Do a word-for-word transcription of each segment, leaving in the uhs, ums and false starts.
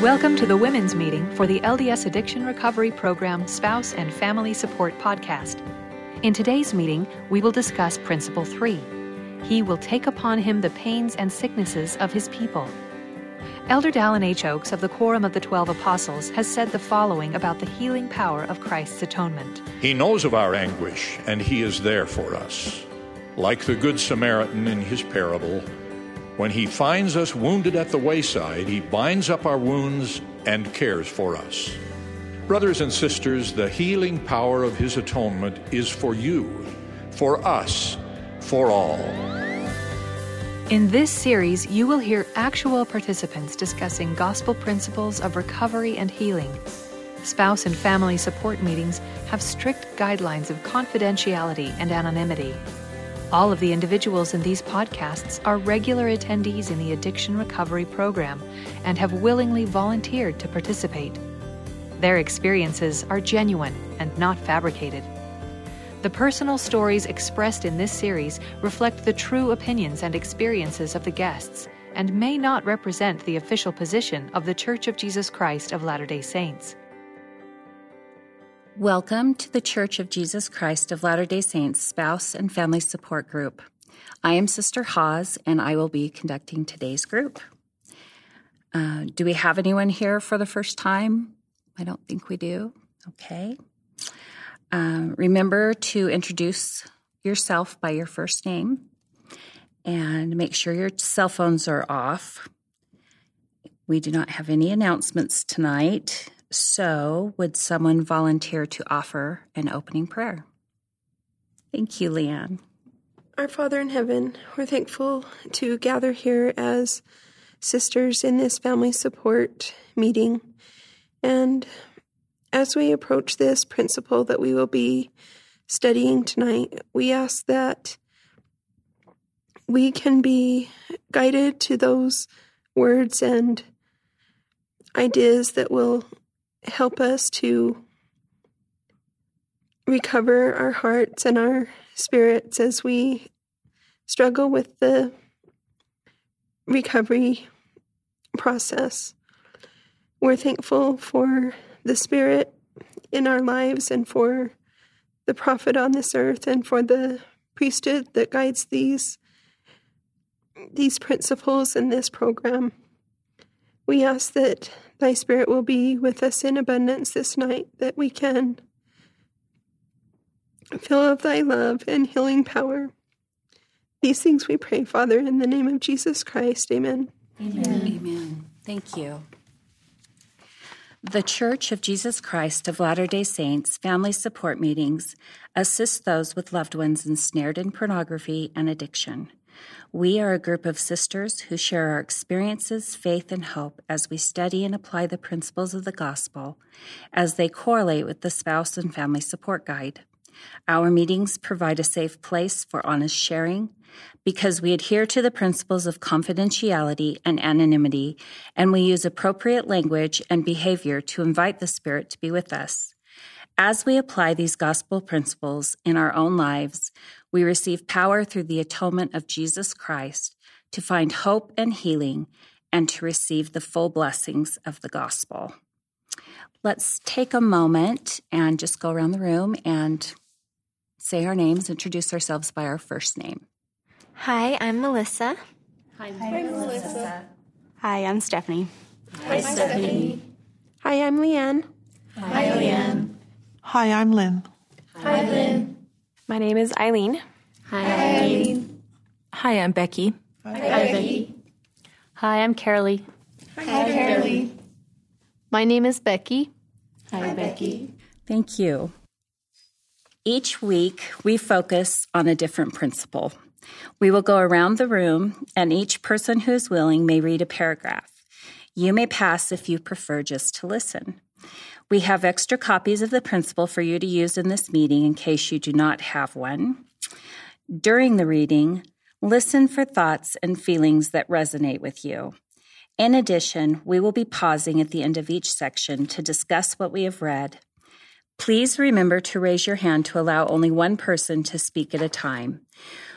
Welcome to the Women's Meeting for the L D S Addiction Recovery Program Spouse and Family Support Podcast. In today's meeting, we will discuss Principle three. He will take upon him the pains and sicknesses of his people. Elder Dallin H. Oaks of the Quorum of the Twelve Apostles has said the following about the healing power of Christ's atonement. He knows of our anguish, and he is there for us. Like the Good Samaritan in his parable, when he finds us wounded at the wayside, he binds up our wounds and cares for us. Brothers and sisters, the healing power of his atonement is for you, for us, for all. In this series, you will hear actual participants discussing gospel principles of recovery and healing. Spouse and family support meetings have strict guidelines of confidentiality and anonymity. All of the individuals in these podcasts are regular attendees in the Addiction Recovery Program and have willingly volunteered to participate. Their experiences are genuine and not fabricated. The personal stories expressed in this series reflect the true opinions and experiences of the guests and may not represent the official position of The Church of Jesus Christ of Latter-day Saints. Welcome to the Church of Jesus Christ of Latter-day Saints Spouse and Family Support Group. I am Sister Hawes, and I will be conducting today's group. Uh, do we have anyone here for the first time? I don't think we do. Okay. Uh, remember to introduce yourself by your first name and make sure your cell phones are off. We do not have any announcements tonight. So, would someone volunteer to offer an opening prayer? Thank you, Leanne. Our Father in heaven, we're thankful to gather here as sisters in this family support meeting. And as we approach this principle that we will be studying tonight, we ask that we can be guided to those words and ideas that will help us to recover our hearts and our spirits as we struggle with the recovery process. We're thankful for the Spirit in our lives and for the prophet on this earth and for the priesthood that guides these, these principles in this program. We ask that Thy Spirit will be with us in abundance this night, that we can feel of Thy love and healing power. These things we pray, Father, in the name of Jesus Christ. Amen. Amen. Amen. Thank you. The Church of Jesus Christ of Latter-day Saints Family Support Meetings assist those with loved ones ensnared in pornography and addiction. We are a group of sisters who share our experiences, faith, and hope as we study and apply the principles of the gospel as they correlate with the Spouse and Family Support Guide. Our meetings provide a safe place for honest sharing because we adhere to the principles of confidentiality and anonymity, and we use appropriate language and behavior to invite the Spirit to be with us. As we apply these gospel principles in our own lives, we receive power through the atonement of Jesus Christ to find hope and healing and to receive the full blessings of the gospel. Let's take a moment and just go around the room and say our names, introduce ourselves by our first name. Hi, I'm Melissa. Hi, Hi Melissa. Hi, I'm Stephanie. Hi, Stephanie. Hi, I'm Leanne. Hi, Leanne. Hi, I'm Lynn. Hi, Lynn. My name is Eileen. Hi, Eileen. Hi, I'm Becky. Hi, Becky. Hi, I'm Carolee. Hi, Carolee. My name is Becky. Hi, Becky. Thank you. Each week, we focus on a different principle. We will go around the room, and each person who is willing may read a paragraph. You may pass if you prefer just to listen. We have extra copies of the principle for you to use in this meeting in case you do not have one. During the reading, listen for thoughts and feelings that resonate with you. In addition, we will be pausing at the end of each section to discuss what we have read. Please remember to raise your hand to allow only one person to speak at a time.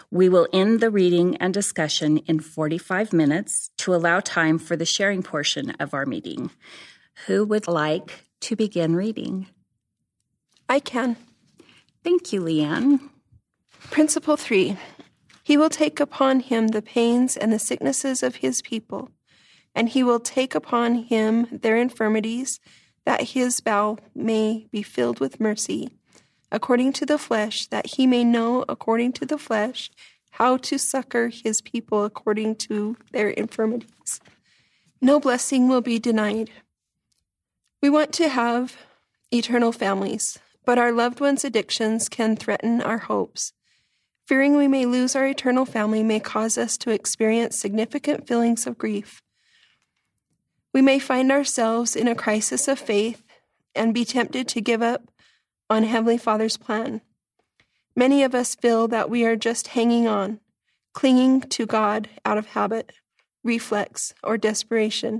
We will end the reading and discussion in forty-five minutes to allow time for the sharing portion of our meeting. Who would like to begin reading? I can. Thank you, Leanne. Principle three. He will take upon him the pains and the sicknesses of his people, and he will take upon him their infirmities, that his bowel may be filled with mercy, according to the flesh, that he may know according to the flesh how to succor his people according to their infirmities. No blessing will be denied. We want to have eternal families, but our loved ones' addictions can threaten our hopes. Fearing we may lose our eternal family may cause us to experience significant feelings of grief. We may find ourselves in a crisis of faith and be tempted to give up on Heavenly Father's plan. Many of us feel that we are just hanging on, clinging to God out of habit, reflex, or desperation.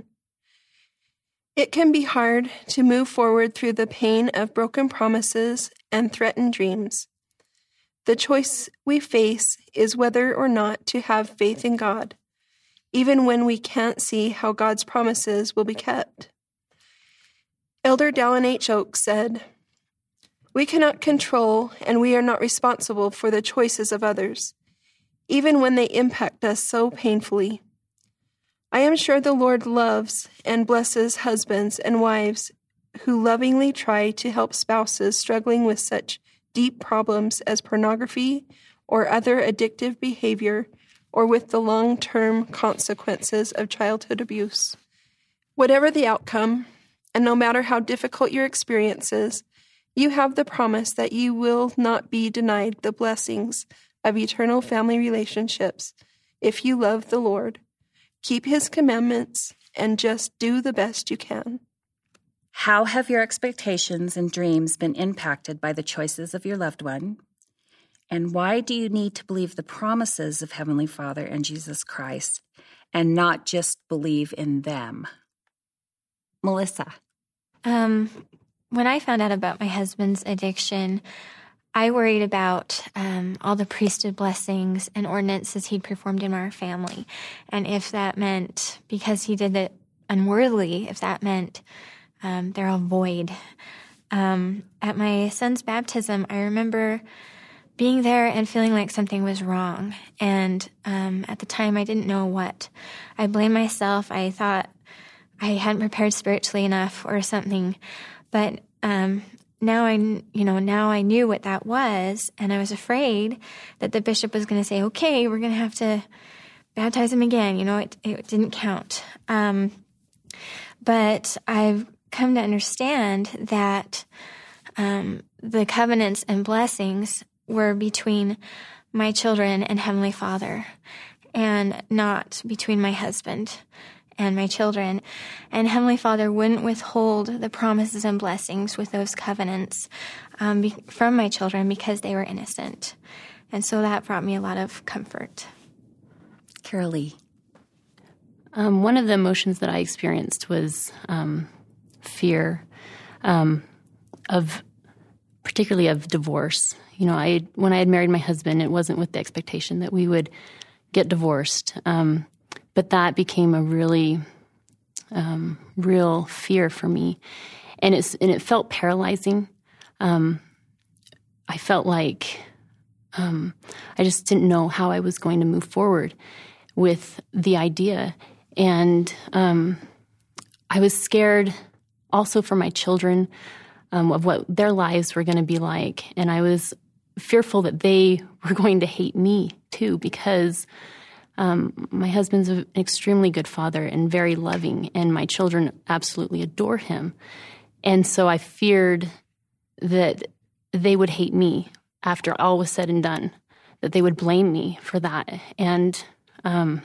It can be hard to move forward through the pain of broken promises and threatened dreams. The choice we face is whether or not to have faith in God, even when we can't see how God's promises will be kept. Elder Dallin H. Oaks said, "We cannot control and we are not responsible for the choices of others, even when they impact us so painfully. I am sure the Lord loves and blesses husbands and wives who lovingly try to help spouses struggling with such deep problems as pornography or other addictive behavior, or with the long-term consequences of childhood abuse. Whatever the outcome, and no matter how difficult your experiences, you have the promise that you will not be denied the blessings of eternal family relationships if you love the Lord, keep His commandments, and just do the best you can." How have your expectations and dreams been impacted by the choices of your loved one? And why do you need to believe the promises of Heavenly Father and Jesus Christ and not just believe in them? Melissa. Um, when I found out about my husband's addiction, I worried about um, all the priesthood blessings and ordinances he'd performed in our family. And if that meant, because he did it unworthily, if that meant um, they're all void. Um, at my son's baptism, I remember being there and feeling like something was wrong. And um, at the time, I didn't know what. I blamed myself. I thought I hadn't prepared spiritually enough or something. But um, now I, you know, now I knew what that was, and I was afraid that the bishop was going to say, "Okay, we're going to have to baptize him again." You know, it it didn't count. Um, but I've come to understand that um, the covenants and blessings were between my children and Heavenly Father, and not between my husband and my children. And Heavenly Father wouldn't withhold the promises and blessings with those covenants um, be- from my children because they were innocent. And so that brought me a lot of comfort. Carolee. Um, one of the emotions that I experienced was um, fear um, of, particularly of divorce. You know, I when I had married my husband, it wasn't with the expectation that we would get divorced. Um, but that became a really um, real fear for me. And, it's, and it felt paralyzing. Um, I felt like um, I just didn't know how I was going to move forward with the idea. And um, I was scared also for my children um, of what their lives were going to be like. And I was fearful that they were going to hate me too, because um, my husband's an extremely good father and very loving, and my children absolutely adore him. And so I feared that they would hate me after all was said and done, that they would blame me for that. And um,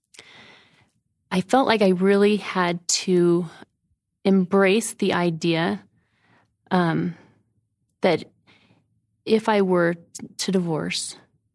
I felt like I really had to embrace the idea um, that if I were to divorce,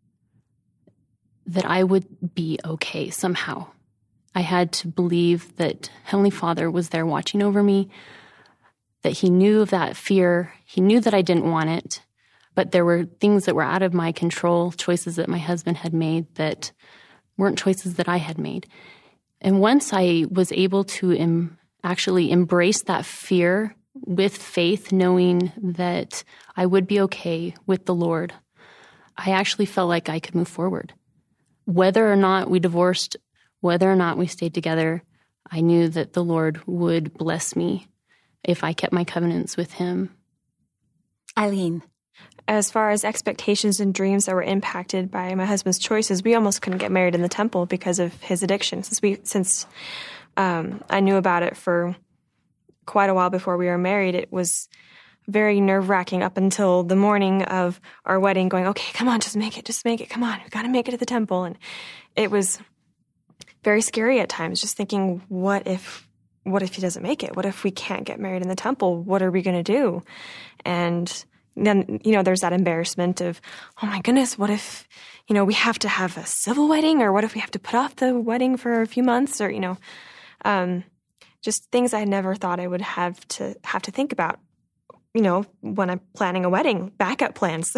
that I would be okay somehow. I had to believe that Heavenly Father was there watching over me, that He knew of that fear. He knew that I didn't want it, But there were things that were out of my control, choices that my husband had made that weren't choices that I had made. And once I was able to em- actually embrace that fear with faith, knowing that I would be okay with the Lord, I actually felt like I could move forward. Whether or not we divorced, whether or not we stayed together, I knew that the Lord would bless me if I kept my covenants with him. Eileen. As far as expectations and dreams that were impacted by my husband's choices, we almost couldn't get married in the temple because of his addiction. Since we, since um, I knew about it for quite a while before we were married, it was very nerve-wracking up until the morning of our wedding, going, okay, come on, just make it, just make it, come on, we've got to make it to the temple. And it was very scary at times, just thinking, what if, what if he doesn't make it? What if we can't get married in the temple? What are we going to do? And then, you know, there's that embarrassment of, oh my goodness, what if, you know, we have to have a civil wedding, or what if we have to put off the wedding for a few months, or, you know, um, just things I never thought I would have to have to think about, you know, when I'm planning a wedding, backup plans.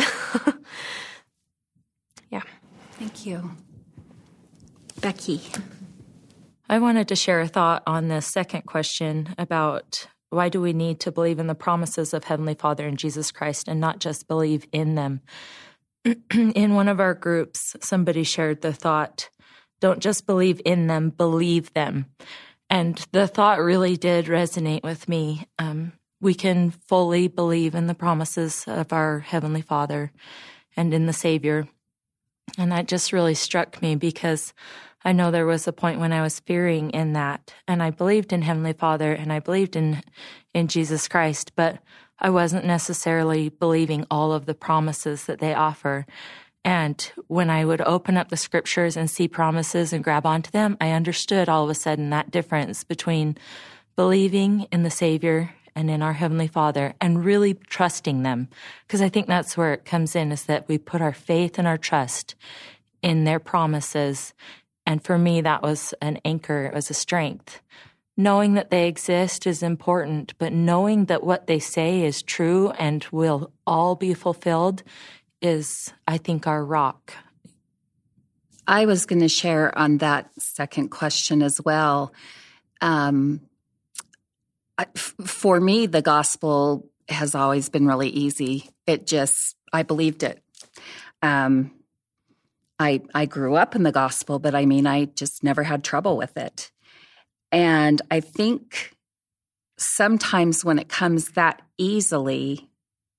Yeah. Thank you. Becky. I wanted to share a thought on the second question about why do we need to believe in the promises of Heavenly Father and Jesus Christ and not just believe in them? In one of our groups, somebody shared the thought, don't just believe in them, believe them. And the thought really did resonate with me. Um, we can fully believe in the promises of our Heavenly Father and in the Savior. And that just really struck me because I know there was a point when I was fearing in that, and I believed in Heavenly Father and I believed in, in Jesus Christ, but I wasn't necessarily believing all of the promises that they offer. And when I would open up the scriptures and see promises and grab onto them, I understood all of a sudden that difference between believing in the Savior and in our Heavenly Father and really trusting them. Because I think that's where it comes in, is that we put our faith and our trust in their promises. And for me, that was an anchor. It was a strength. Knowing that they exist is important, but knowing that what they say is true and will all be fulfilled is, I think, our rock. I was going to share on that second question as well. Um, I, f- for me, the gospel has always been really easy. It just, I believed it. Um, I I grew up in the gospel, but I mean, I just never had trouble with it. And I think sometimes when it comes that easily,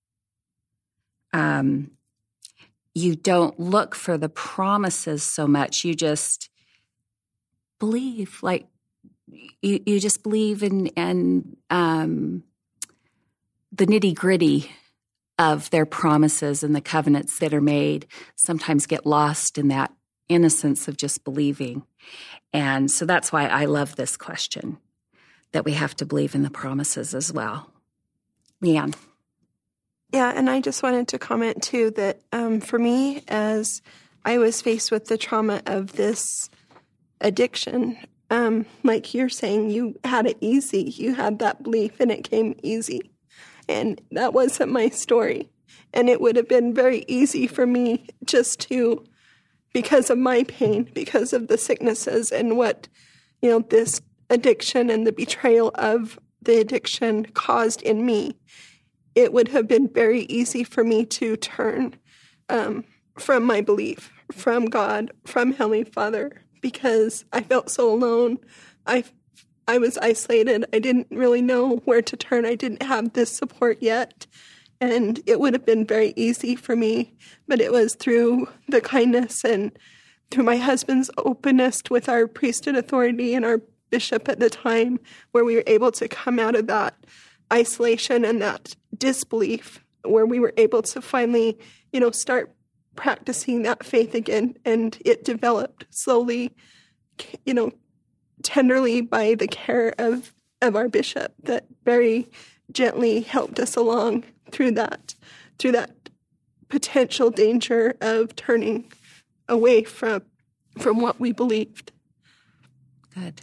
um, you don't look for the promises so much. You just believe, like you, you just believe in, in um, the nitty gritty of their promises and the covenants that are made. Sometimes get lost in that innocence of just believing. And so that's why I love this question, that we have to believe in the promises as well. Leanne. Yeah, and I just wanted to comment, too, that um, for me, as I was faced with the trauma of this addiction, um, like you're saying, you had it easy. You had that belief, and it came easy. And that wasn't my story. And it would have been very easy for me just to, because of my pain, because of the sicknesses and what, you know, this addiction and the betrayal of the addiction caused in me, it would have been very easy for me to turn um, from my belief, from God, from Heavenly Father, because I felt so alone. I I was isolated. I didn't really know where to turn. I didn't have this support yet. And it would have been very easy for me. But it was through the kindness and through my husband's openness with our priesthood authority and our bishop at the time, where we were able to come out of that isolation and that disbelief, where we were able to finally, you know, start practicing that faith again. And it developed slowly, you know, tenderly by the care of, of our bishop, that very gently helped us along through that, through that potential danger of turning away from from what we believed. Good.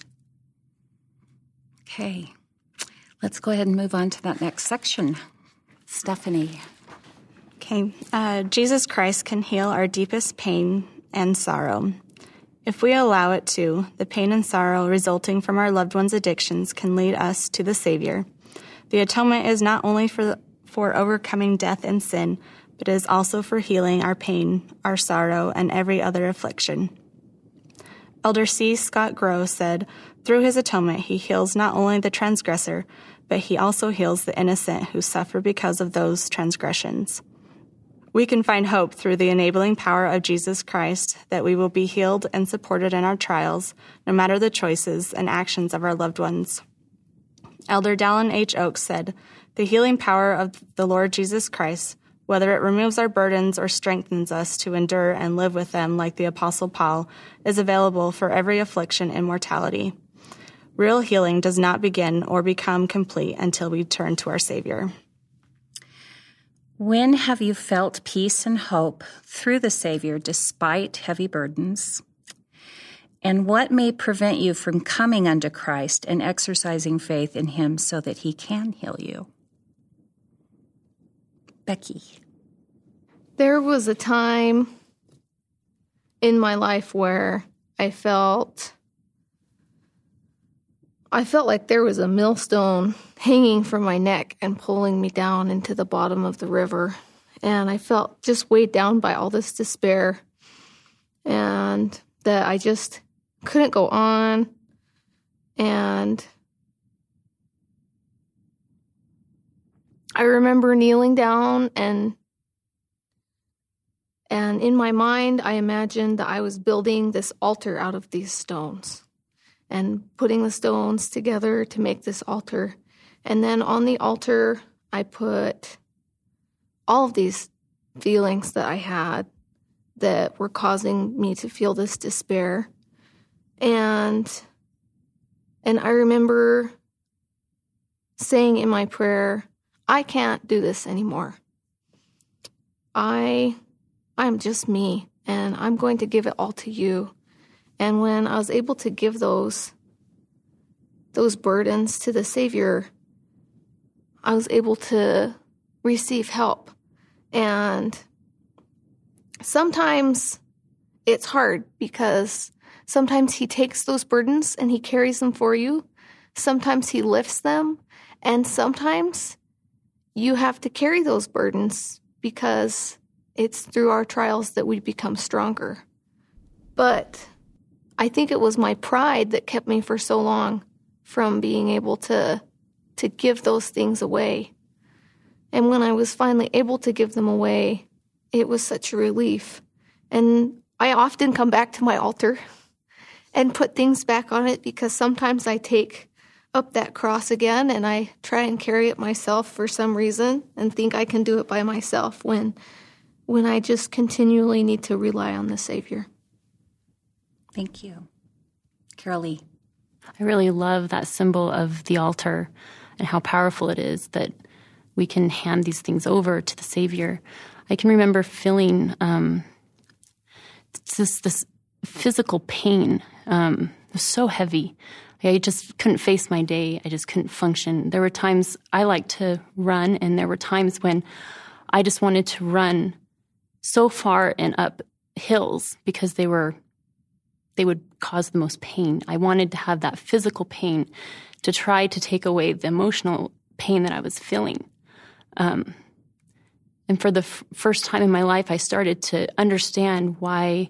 Okay. Let's go ahead and move on to that next section. Stephanie. Okay, uh, Jesus Christ can heal our deepest pain and sorrow. If we allow it to, the pain and sorrow resulting from our loved ones' addictions can lead us to the Savior. The atonement is not only for, for overcoming death and sin, but is also for healing our pain, our sorrow, and every other affliction. Elder C. Scott Grow said, "Through his atonement, he heals not only the transgressor, but he also heals the innocent who suffer because of those transgressions." We can find hope through the enabling power of Jesus Christ that we will be healed and supported in our trials, no matter the choices and actions of our loved ones. Elder Dallin H. Oaks said, "The healing power of the Lord Jesus Christ, whether it removes our burdens or strengthens us to endure and live with them like the Apostle Paul, is available for every affliction and mortality. Real healing does not begin or become complete until we turn to our Savior." When have you felt peace and hope through the Savior despite heavy burdens? And what may prevent you from coming unto Christ and exercising faith in him so that he can heal you? Becky. There was a time in my life where I felt I felt like there was a millstone hanging from my neck and pulling me down into the bottom of the river. And I felt just weighed down by all this despair, and that I just couldn't go on. And I remember kneeling down, and and in my mind, I imagined that I was building this altar out of these stones and putting the stones together to make this altar. And then on the altar, I put all of these feelings that I had that were causing me to feel this despair. And and I remember saying in my prayer, "I can't do this anymore. I I'm just me, and I'm going to give it all to you." And when I was able to give those those burdens to the Savior, I was able to receive help. And sometimes it's hard because sometimes he takes those burdens and he carries them for you. Sometimes he lifts them, and sometimes you have to carry those burdens because it's through our trials that we become stronger. But I think it was my pride that kept me for so long from being able to to give those things away. And when I was finally able to give them away, it was such a relief. And I often come back to my altar and put things back on it because sometimes I take up that cross again and I try and carry it myself for some reason and think I can do it by myself when when I just continually need to rely on the Savior. Thank you. Carol Lee. I really love that symbol of the altar and how powerful it is that we can hand these things over to the Savior. I can remember feeling um, this, this physical pain. Um, it was so heavy. I just couldn't face my day. I just couldn't function. There were times I liked to run, and there were times when I just wanted to run so far and up hills because they were they would cause the most pain. I wanted to have that physical pain to try to take away the emotional pain that I was feeling. Um, and for the f- first time in my life, I started to understand why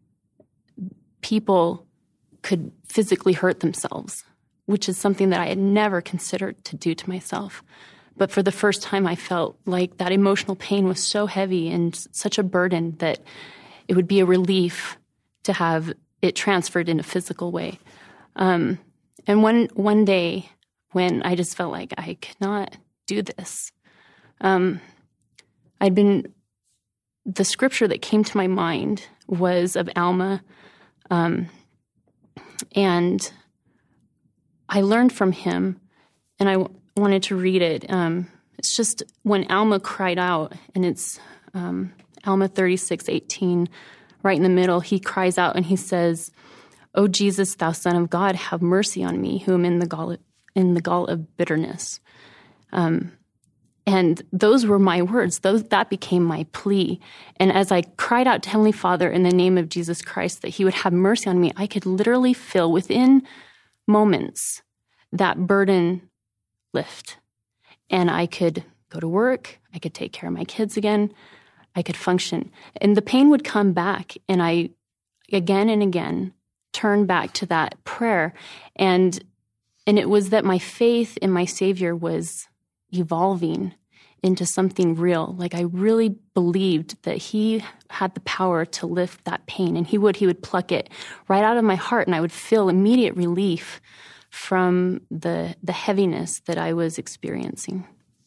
people could physically hurt themselves, which is something that I had never considered to do to myself. But for the first time, I felt like that emotional pain was so heavy and such a burden that it would be a relief to have it transferred in a physical way. Um, and one one day when I just felt like I could not do this, um, I'd been, the scripture that came to my mind was of Alma, um, and I learned from him, and I w- wanted to read it. Um, it's just when Alma cried out, and it's um, Alma thirty-six eighteen. Right in the middle, he cries out and he says, "O Jesus, thou Son of God, have mercy on me, who am in the gall of, in the gall of bitterness." Um, And those were my words. Those that became my plea. And as I cried out to Heavenly Father in the name of Jesus Christ that he would have mercy on me, I could literally feel within moments that burden lift. And I could go to work. I could take care of my kids again. I could function. And the pain would come back. And I, again and again, turned back to that prayer. And, and it was that my faith in my Savior was evolving into something real. Like I really believed that he had the power to lift that pain, and he would, he would pluck it right out of my heart, and I would feel immediate relief from the the heaviness that I was experiencing.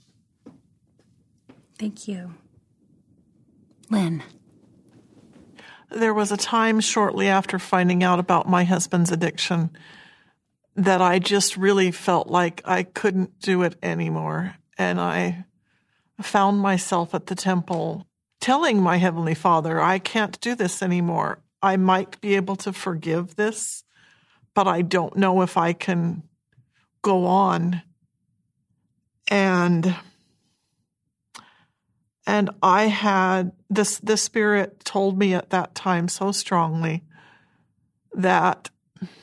Thank you. Lynn. There was a time shortly after finding out about my husband's addiction that I just really felt like I couldn't do it anymore. And I found myself at the temple telling my Heavenly Father, I can't do this anymore. I might be able to forgive this, but I don't know if I can go on. And and I had, this, the Spirit told me at that time so strongly that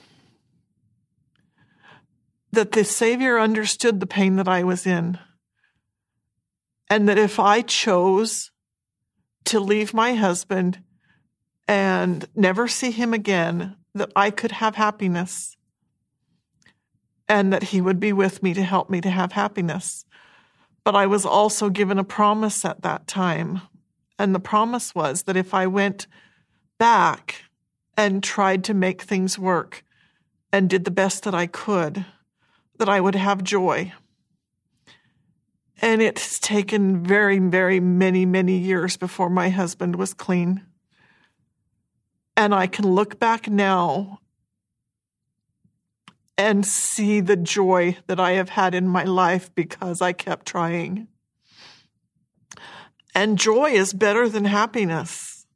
that the Savior understood the pain that I was in, and that if I chose to leave my husband and never see him again, that I could have happiness, and that he would be with me to help me to have happiness. But I was also given a promise at that time, and the promise was that if I went back and tried to make things work and did the best that I could, that I would have joy. And it's taken very, very many, many years before my husband was clean. And I can look back now and see the joy that I have had in my life because I kept trying. And joy is better than happiness.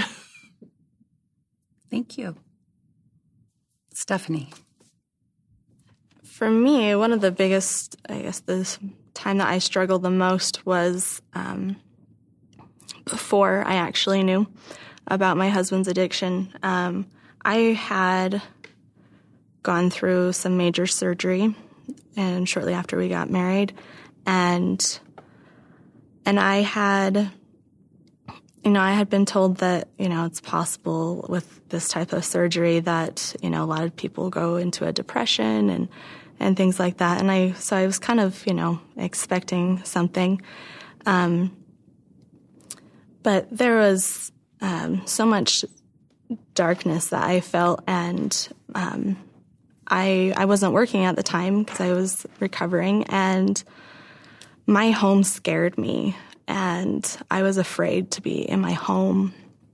Thank you. Stephanie. For me, one of the biggest, I guess, the time that I struggled the most was um, before I actually knew about my husband's addiction. Um, I had gone through some major surgery, and shortly after we got married, and and I had, you know, I had been told that, you know, it's possible with this type of surgery that, you know, a lot of people go into a depression and and things like that. And I, so I was kind of, you know, expecting something. Um, but there was um, so much darkness that I felt, and um, I I wasn't working at the time because I was recovering, and my home scared me, and I was afraid to be in my home.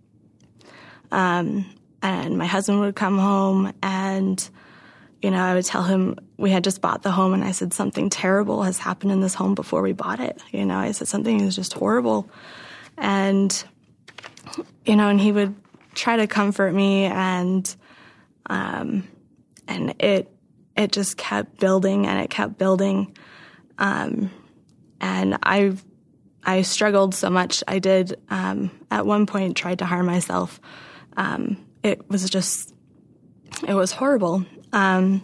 Um, and my husband would come home, and you know, I would tell him we had just bought the home, and I said, something terrible has happened in this home before we bought it. You know, I said, something is just horrible. And, you know, and he would try to comfort me, and um, and it it just kept building, and it kept building. Um, and I I struggled so much. I did, um, at one point, tried to harm myself. Um, it was just, it was horrible. Um,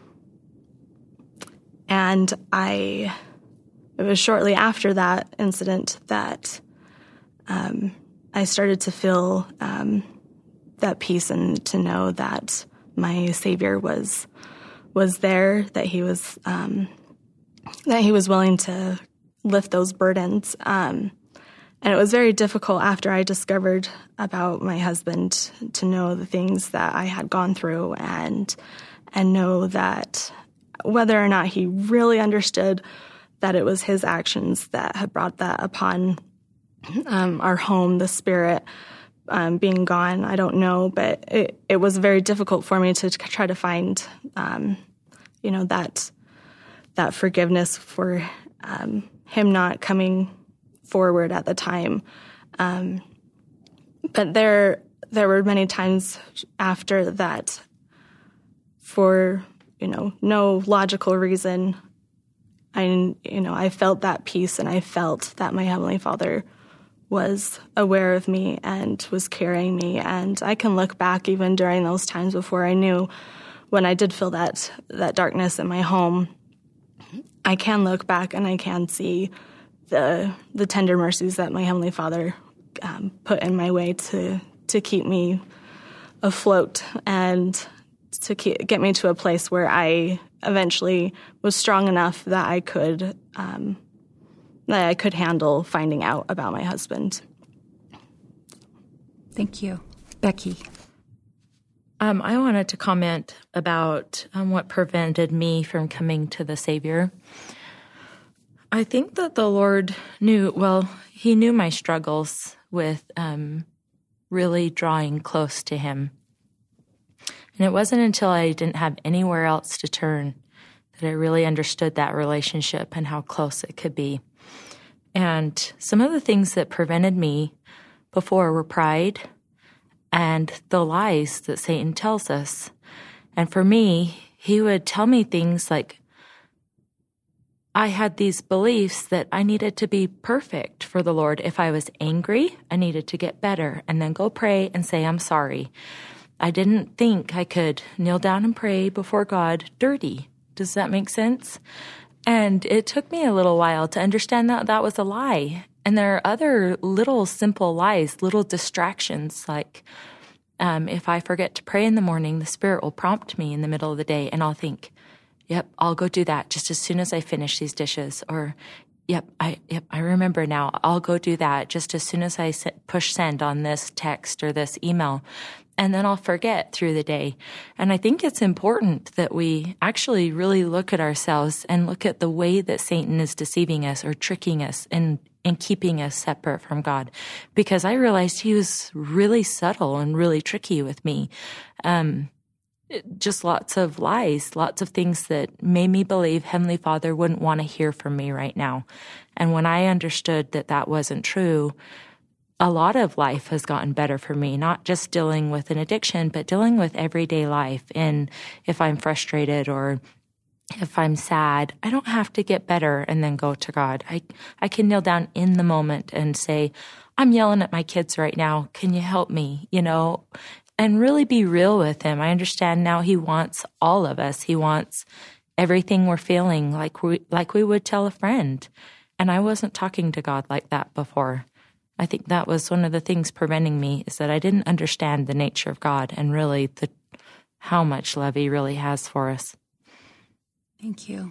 and I, it was shortly after that incident that um, I started to feel um, that peace, and to know that my Savior was was there, that he was um, that he was willing to lift those burdens. Um, and it was very difficult after I discovered about my husband to know the things that I had gone through, and and know that whether or not he really understood that it was his actions that had brought that upon um, our home, the spirit um, being gone, I don't know. But it, it was very difficult for me to try to find, um, you know, that that forgiveness for um, him not coming forward at the time. Um, but there there were many times after that, for, you know, no logical reason, I, you know, I felt that peace, and I felt that my Heavenly Father was aware of me and was carrying me. And I can look back even during those times before I knew, when I did feel that that darkness in my home, I can look back and I can see the the tender mercies that my Heavenly Father um, put in my way to to keep me afloat and to keep, get me to a place where I eventually was strong enough that I could um, that I could handle finding out about my husband. Thank you. Becky. Um, I wanted to comment about um, what prevented me from coming to the Savior. I think that the Lord knew, well, he knew my struggles with um, really drawing close to him. And it wasn't until I didn't have anywhere else to turn that I really understood that relationship and how close it could be. And some of the things that prevented me before were pride and the lies that Satan tells us. And for me, he would tell me things like, I had these beliefs that I needed to be perfect for the Lord. If I was angry, I needed to get better and then go pray and say, I'm sorry. I didn't think I could kneel down and pray before God dirty. Does that make sense? And it took me a little while to understand that that was a lie. And there are other little simple lies, little distractions, like um, if I forget to pray in the morning, the Spirit will prompt me in the middle of the day, and I'll think, yep, I'll go do that just as soon as I finish these dishes. Or, yep, I yep, I remember now, I'll go do that just as soon as I push send on this text or this email. And then I'll forget through the day. And I think it's important that we actually really look at ourselves and look at the way that Satan is deceiving us or tricking us and, and keeping us separate from God. Because I realized he was really subtle and really tricky with me. Um, just lots of lies, lots of things that made me believe Heavenly Father wouldn't want to hear from me right now. And when I understood that that wasn't true, a lot of life has gotten better for me, not just dealing with an addiction, but dealing with everyday life. And if I'm frustrated or if I'm sad, I don't have to get better and then go to God. I, I can kneel down in the moment and say, I'm yelling at my kids right now. Can you help me? You know, and really be real with him. I understand now he wants all of us. He wants everything we're feeling like we, like we would tell a friend. And I wasn't talking to God like that before. I think that was one of the things preventing me, is that I didn't understand the nature of God and really the how much love he really has for us. Thank you.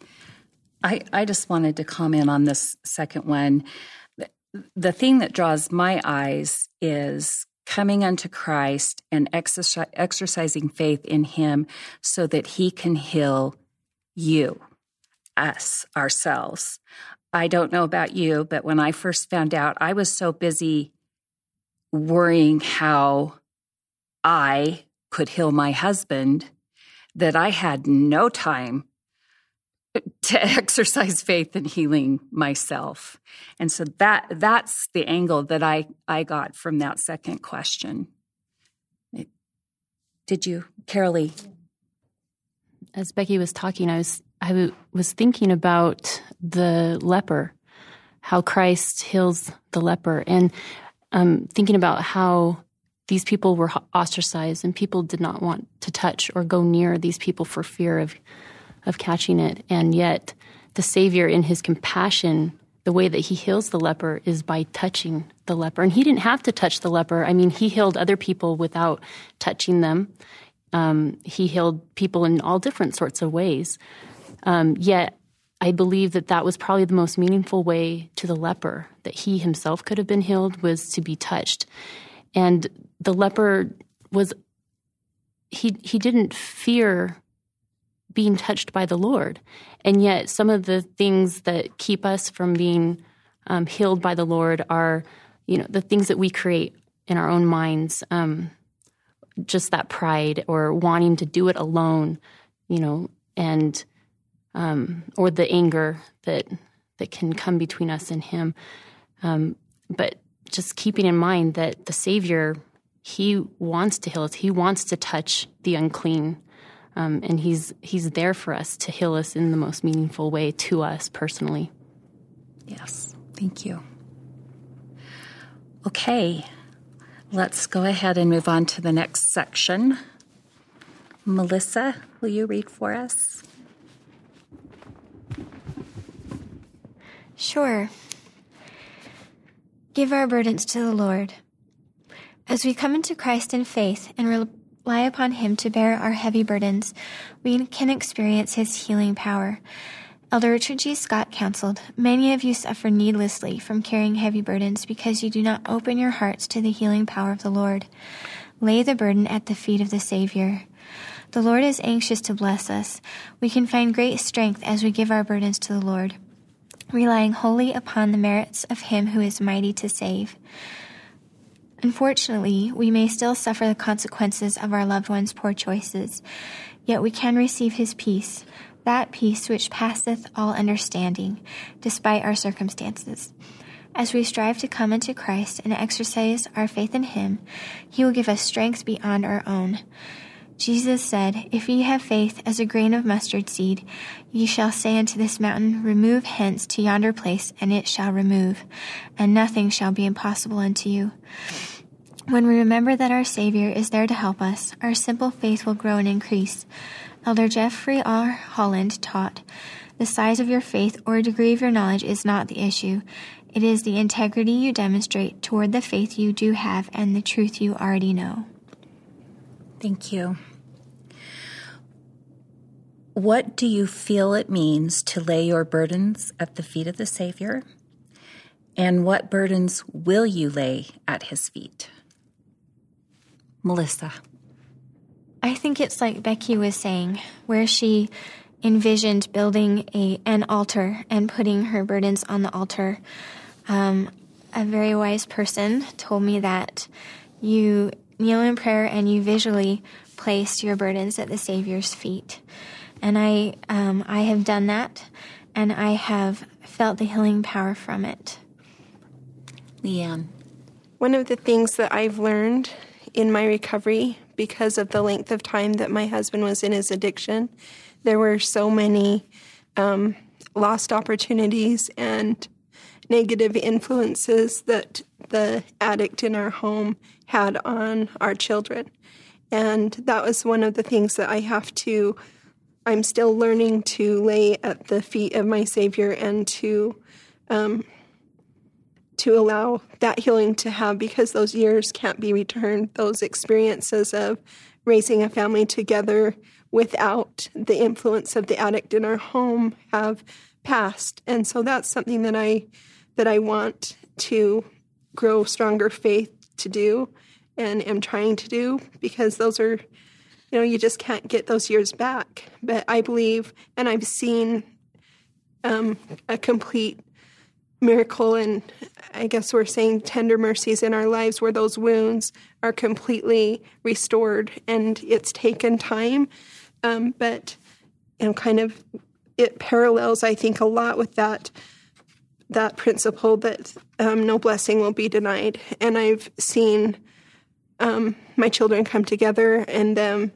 I, I just wanted to comment on this second one. The, the thing that draws my eyes is coming unto Christ and exercise, exercising faith in him so that he can heal you, us, ourselves. I don't know about you, but when I first found out, I was so busy worrying how I could heal my husband that I had no time to exercise faith in healing myself. And so that that's the angle that I, I got from that second question. Did you, Carolee? As Becky was talking, I was I w- was thinking about the leper, how Christ heals the leper, and um, thinking about how these people were ostracized and people did not want to touch or go near these people for fear of of catching it. And yet the Savior, in his compassion, the way that he heals the leper is by touching the leper. And he didn't have to touch the leper. I mean, he healed other people without touching them. Um, he healed people in all different sorts of ways. Um, yet I believe that that was probably the most meaningful way to the leper, that he himself could have been healed, was to be touched. And the leper was, he he didn't fear being touched by the Lord. And yet some of the things that keep us from being um, healed by the Lord are, you know, the things that we create in our own minds, um, just that pride or wanting to do it alone, you know, and um, or the anger that that can come between us and him. Um, but just keeping in mind that the Savior, he wants to heal us. He wants to touch the unclean. Um, and he's he's there for us to heal us in the most meaningful way to us personally. Yes, thank you. Okay, let's go ahead and move on to the next section. Melissa, will you read for us? Sure. Give our burdens to the Lord. As we come into Christ in faith and rely upon Him to bear our heavy burdens, we can experience His healing power. Elder Richard G. Scott counseled, "Many of you suffer needlessly from carrying heavy burdens because you do not open your hearts to the healing power of the Lord. Lay the burden at the feet of the Savior. The Lord is anxious to bless us. We can find great strength as we give our burdens to the Lord, relying wholly upon the merits of Him who is mighty to save. Unfortunately, we may still suffer the consequences of our loved ones' poor choices, yet we can receive His peace, that peace which passeth all understanding, despite our circumstances. As we strive to come into Christ and exercise our faith in Him, He will give us strength beyond our own. Jesus said, "If ye have faith as a grain of mustard seed, ye shall say unto this mountain, Remove hence to yonder place, and it shall remove, and nothing shall be impossible unto you." When we remember that our Savior is there to help us, our simple faith will grow and increase. Elder Jeffrey R. Holland taught, "The size of your faith or degree of your knowledge is not the issue. It is the integrity you demonstrate toward the faith you do have and the truth you already know." Thank you. What do you feel it means to lay your burdens at the feet of the Savior? And what burdens will you lay at His feet? Melissa. I think it's like Becky was saying, where she envisioned building a an altar and putting her burdens on the altar. Um, a very wise person told me that you kneel in prayer and you visually place your burdens at the Savior's feet. And I um, I have done that, and I have felt the healing power from it. Leanne. One of the things that I've learned in my recovery, because of the length of time that my husband was in his addiction, there were so many um, lost opportunities and negative influences that the addict in our home had on our children. And that was one of the things that I have to, I'm still learning to lay at the feet of my Savior and to um, to allow that healing to have, because those years can't be returned. Those experiences of raising a family together without the influence of the addict in our home have passed. And so that's something that I that I want to grow stronger faith to do and am trying to do, because those are, you know, you just can't get those years back. But I believe, and I've seen um, a complete miracle, and I guess we're saying tender mercies in our lives, where those wounds are completely restored. And it's taken time, um, but you know, kind of it parallels, I think, a lot with that that principle that um, no blessing will be denied. And I've seen um, my children come together and them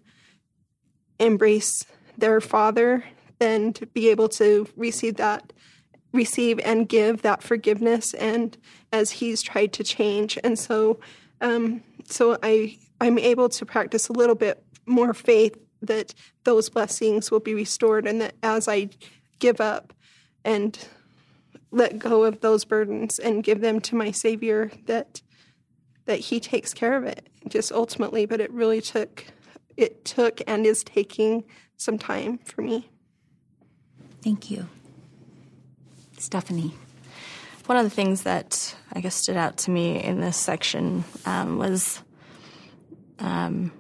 embrace their father and be able to receive that receive and give that forgiveness, and as he's tried to change. And so um, so I, I'm able to practice a little bit more faith that those blessings will be restored, and that as I give up and let go of those burdens and give them to my Savior, that that He takes care of it, just ultimately. But it really took, it took and is taking some time for me. Thank you. Stephanie. One of the things that I guess stood out to me in this section um, was, um,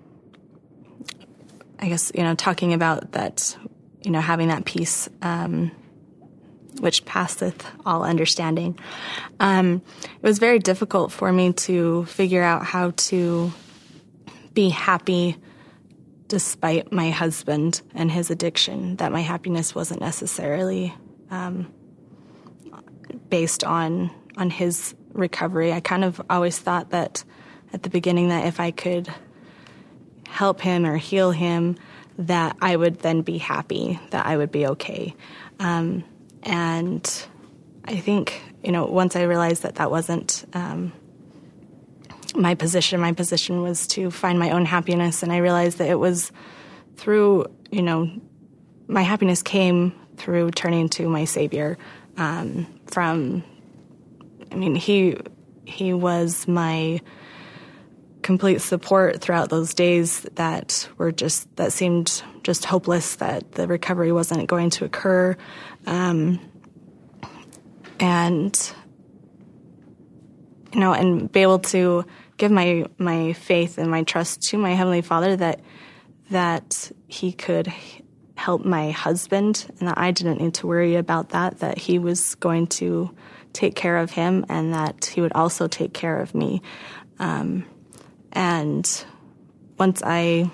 I guess, you know, talking about that, you know, having that peace um, which passeth all understanding. Um, it was very difficult for me to figure out how to be happy despite my husband and his addiction, that my happiness wasn't necessarily um, based on on his recovery. I kind of always thought that at the beginning that if I could help him or heal him, that I would then be happy, that I would be okay. Um, and I think, you know, once I realized that that wasn't um, my position, my position was to find my own happiness, and I realized that it was through, you know, my happiness came through turning to my Savior. Um, from, I mean, he he was my complete support throughout those days that were just, that seemed just hopeless, that the recovery wasn't going to occur. Um, and, you know, and be able to give my, my faith and my trust to my Heavenly Father that, that He could help my husband and that I didn't need to worry about that, that He was going to take care of him and that He would also take care of me. Um, And once I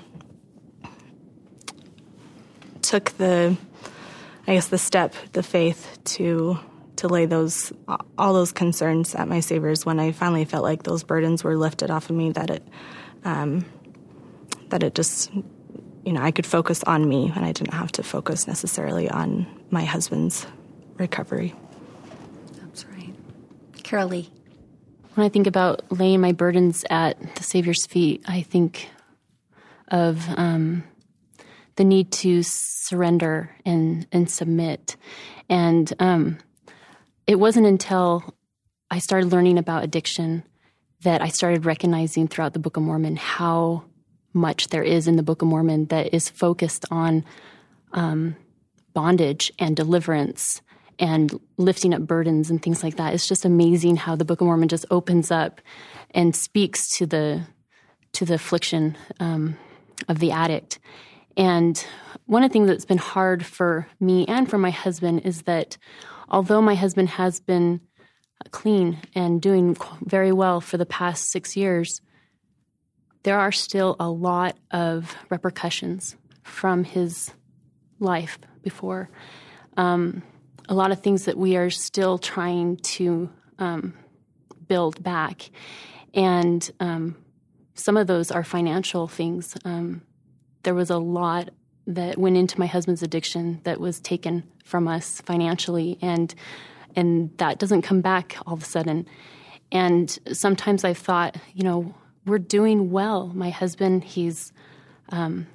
took the, I guess the step, the faith to to lay those all those concerns at my Savior's, when I finally felt like those burdens were lifted off of me, that it, um, that it just, you know, I could focus on me and I didn't have to focus necessarily on my husband's recovery. That's right. Carol Lee. When I think about laying my burdens at the Savior's feet, I think of um, the need to surrender and, and submit. And um, it wasn't until I started learning about addiction that I started recognizing throughout the Book of Mormon how much there is in the Book of Mormon that is focused on um, bondage and deliverance and lifting up burdens and things like that. It's just amazing how the Book of Mormon just opens up and speaks to the to the affliction um, of the addict. And one of the things that's been hard for me and for my husband is that although my husband has been clean and doing very well for the past six years, there are still a lot of repercussions from his life before. Um, a lot of things that we are still trying to um, build back. And um, some of those are financial things. Um, there was a lot that went into my husband's addiction that was taken from us financially, and and that doesn't come back all of a sudden. And sometimes I've thought, you know, we're doing well. My husband, he's um,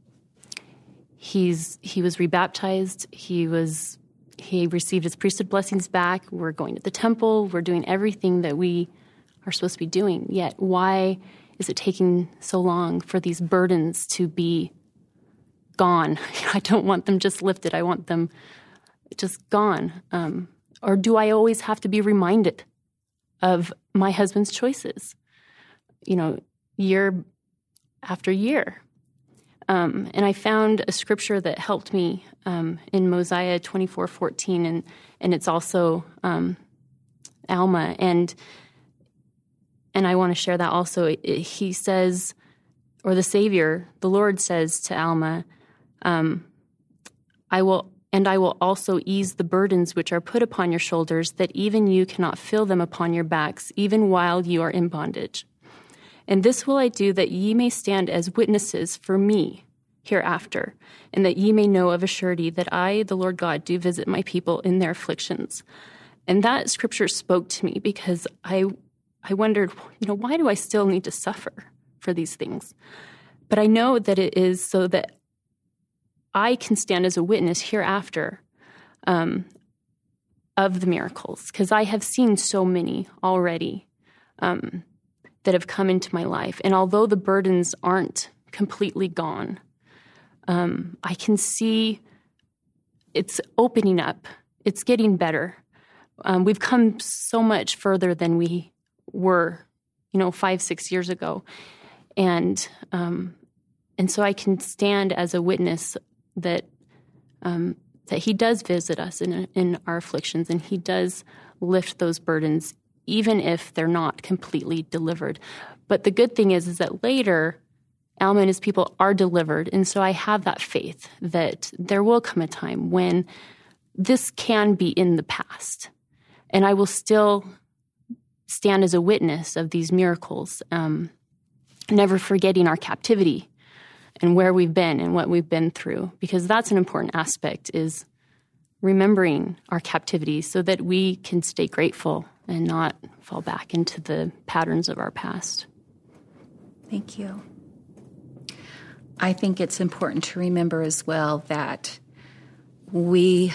he's he was rebaptized. He was he received his priesthood blessings back. We're going to the temple. We're doing everything that we are supposed to be doing. Yet, why is it taking so long for these burdens to be gone? I don't want them just lifted. I want them just gone. Um, or do I always have to be reminded of my husband's choices, you know, year after year? Um, and I found a scripture that helped me um, in Mosiah twenty-four fourteen, and and it's also um, Alma, and and I want to share that also. It, it, he says, or the Savior, the Lord says to Alma, um, "I will, and I will also ease the burdens which are put upon your shoulders, that even you cannot feel them upon your backs, even while you are in bondage. And this will I do, that ye may stand as witnesses for me hereafter, and that ye may know of a surety that I, the Lord God, do visit my people in their afflictions." And that scripture spoke to me because I I wondered, you know, why do I still need to suffer for these things? But I know that it is so that I can stand as a witness hereafter um, of the miracles, because I have seen so many already um, that have come into my life. And although the burdens aren't completely gone, um, I can see it's opening up. It's getting better. Um, we've come so much further than we were, you know, five, six years ago. And um, and so I can stand as a witness that um, that He does visit us in in our afflictions, and He does lift those burdens, even if they're not completely delivered. But the good thing is, is that later, Alma and his people are delivered, and so I have that faith that there will come a time when this can be in the past, and I will still stand as a witness of these miracles, um, never forgetting our captivity and where we've been and what we've been through, because that's an important aspect, is remembering our captivity so that we can stay grateful and not fall back into the patterns of our past. Thank you. I think it's important to remember as well that we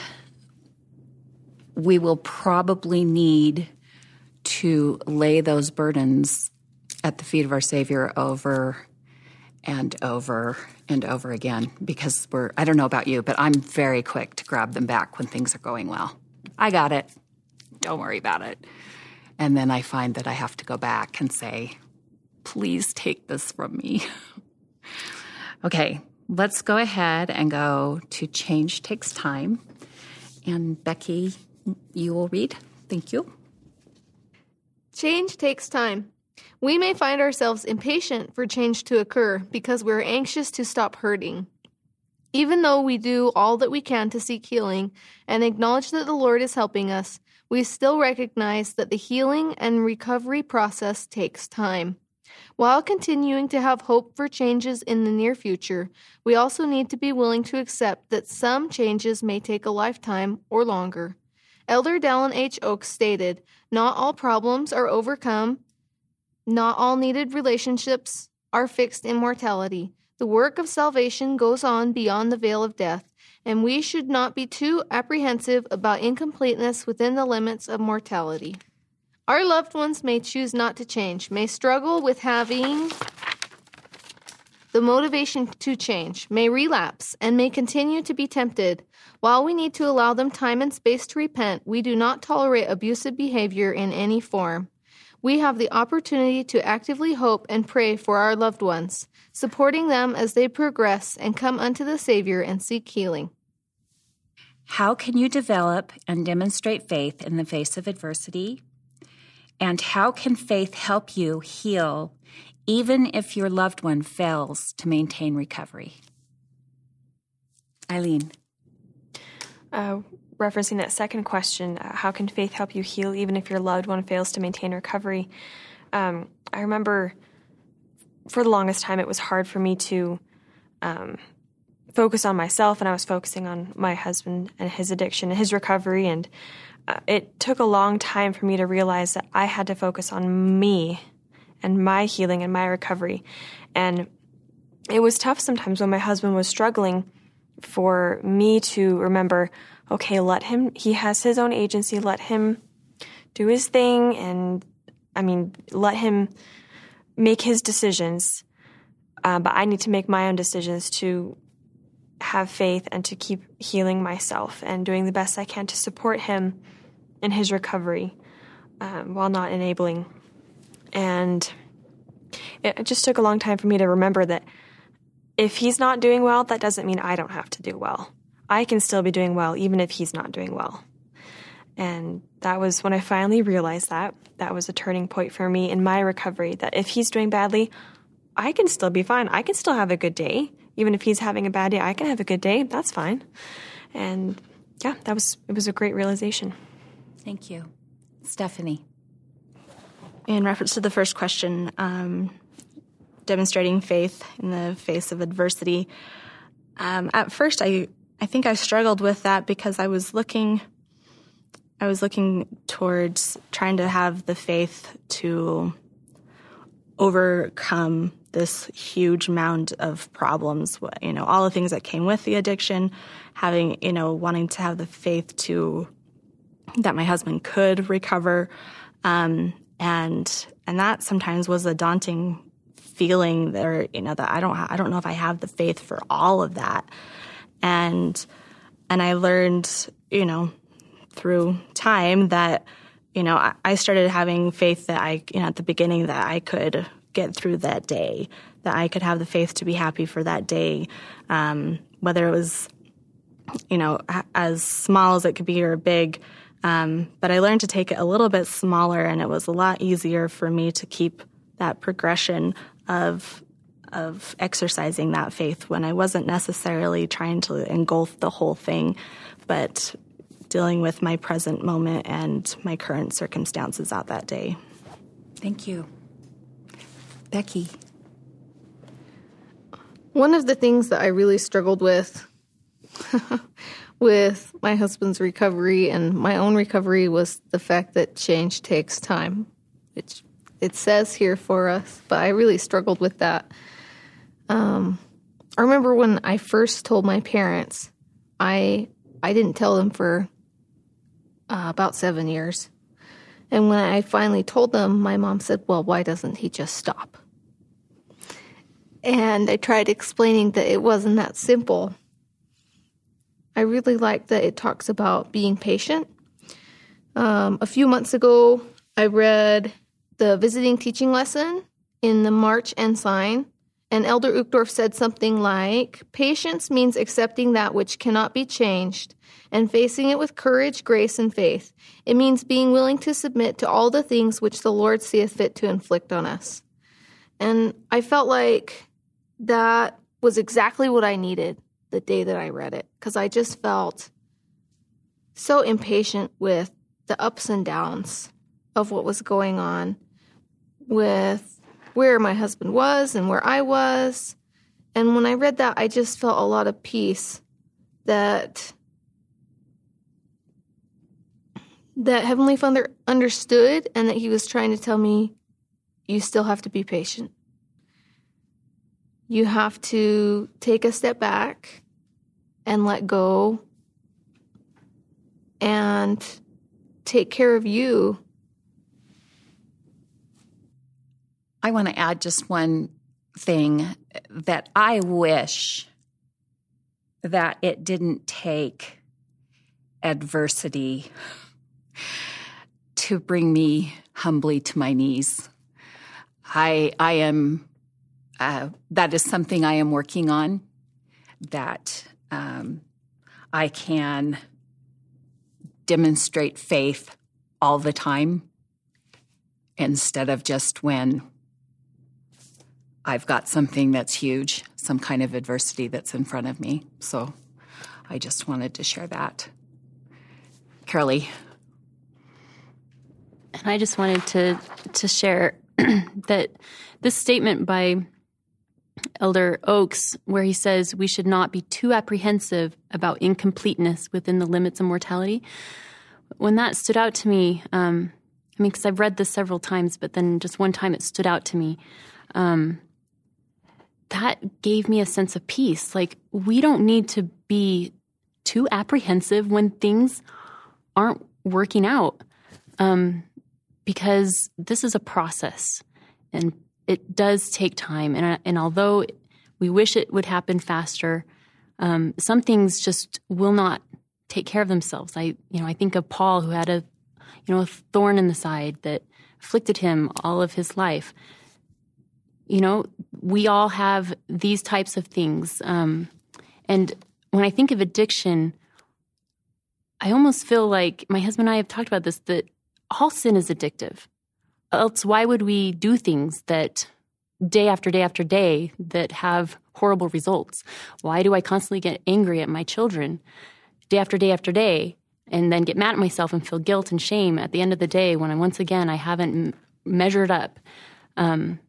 we will probably need to lay those burdens at the feet of our Savior over and over and over again, because we're, I don't know about you, but I'm very quick to grab them back when things are going well. I got it. Don't worry about it. And then I find that I have to go back and say, please take this from me. Okay, let's go ahead and go to Change Takes Time. And Becky, you will read. Thank you. Change takes time. We may find ourselves impatient for change to occur because we're anxious to stop hurting. Even though we do all that we can to seek healing and acknowledge that the Lord is helping us, we still recognize that the healing and recovery process takes time. While continuing to have hope for changes in the near future, we also need to be willing to accept that some changes may take a lifetime or longer. Elder Dallin H. Oaks stated, "Not all problems are overcome. Not all needed relationships are fixed in mortality. The work of salvation goes on beyond the veil of death, and we should not be too apprehensive about incompleteness within the limits of mortality." Our loved ones may choose not to change, may struggle with having the motivation to change, may relapse, and may continue to be tempted. While we need to allow them time and space to repent, we do not tolerate abusive behavior in any form. We have the opportunity to actively hope and pray for our loved ones, supporting them as they progress and come unto the Savior and seek healing. How can you develop and demonstrate faith in the face of adversity? And how can faith help you heal even if your loved one fails to maintain recovery? Eileen. Uh, referencing that second question, uh, how can faith help you heal even if your loved one fails to maintain recovery? Um, I remember for the longest time it was hard for me to um, focus on myself, and I was focusing on my husband and his addiction and his recovery, and uh, it took a long time for me to realize that I had to focus on me and my healing and my recovery. And it was tough sometimes when my husband was struggling for me to remember, okay, let him, he has his own agency, let him do his thing, and I mean, let him make his decisions, uh, but I need to make my own decisions to have faith and to keep healing myself and doing the best I can to support him in his recovery um, while not enabling. And it just took a long time for me to remember that if he's not doing well, that doesn't mean I don't have to do well. I can still be doing well even if he's not doing well. And that was when I finally realized that. That was a turning point for me in my recovery, that if he's doing badly, I can still be fine. I can still have a good day. Even if he's having a bad day, I can have a good day. That's fine. And yeah, that was it was a great realization. Thank you. Stephanie. In reference to the first question, um, demonstrating faith in the face of adversity, um, at first I, I think I struggled with that because I was looking I was looking towards trying to have the faith to overcome this huge mound of problems, you know, all the things that came with the addiction, having, you know, wanting to have the faith to, that my husband could recover. Um, and, and that sometimes was a daunting feeling there, you know, that I don't, ha- I don't know if I have the faith for all of that. And, and I learned, you know, through time that, you know, I, I started having faith that I, you know, at the beginning that I could get through that day, that I could have the faith to be happy for that day, um, whether it was, you know, as small as it could be or big. Um, but I learned to take it a little bit smaller, and it was a lot easier for me to keep that progression of of exercising that faith when I wasn't necessarily trying to engulf the whole thing, but dealing with my present moment and my current circumstances at that day. Thank you. Becky. One of the things that I really struggled with with my husband's recovery and my own recovery was the fact that change takes time. It, it says here for us, but I really struggled with that. Um, I remember when I first told my parents, I I didn't tell them for uh, about seven years. And when I finally told them, my mom said, well, why doesn't he just stop? And I tried explaining that it wasn't that simple. I really like that it talks about being patient. Um, a few months ago, I read the visiting teaching lesson in the March Ensign, and Elder Uchtdorf said something like, patience means accepting that which cannot be changed and facing it with courage, grace, and faith. It means being willing to submit to all the things which the Lord seeth fit to inflict on us. And I felt like that was exactly what I needed the day that I read it, because I just felt so impatient with the ups and downs of what was going on with where my husband was and where I was. And when I read that, I just felt a lot of peace that that Heavenly Father understood and that he was trying to tell me, you still have to be patient. You have to take a step back and let go and take care of you. I want to add just one thing, that I wish that it didn't take adversity to bring me humbly to my knees. I I am, uh, that is something I am working on, that um, I can demonstrate faith all the time instead of just when I've got something that's huge, some kind of adversity that's in front of me. So I just wanted to share that. Carolee. And I just wanted to to share that this statement by Elder Oaks, where he says we should not be too apprehensive about incompleteness within the limits of mortality, when that stood out to me, um, I mean, because I've read this several times, but then just one time it stood out to me, um, that gave me a sense of peace. Like, we don't need to be too apprehensive when things aren't working out, um, because this is a process, and it does take time. And, and although we wish it would happen faster, um, some things just will not take care of themselves. I, you know, I think of Paul, who had a, you know, a thorn in the side that afflicted him all of his life. You know, we all have these types of things. Um, and when I think of addiction, I almost feel like, my husband and I have talked about this, that all sin is addictive. Else why would we do things that day after day after day that have horrible results? Why do I constantly get angry at my children day after day after day and then get mad at myself and feel guilt and shame at the end of the day when I, once again, I haven't m- measured up? Um,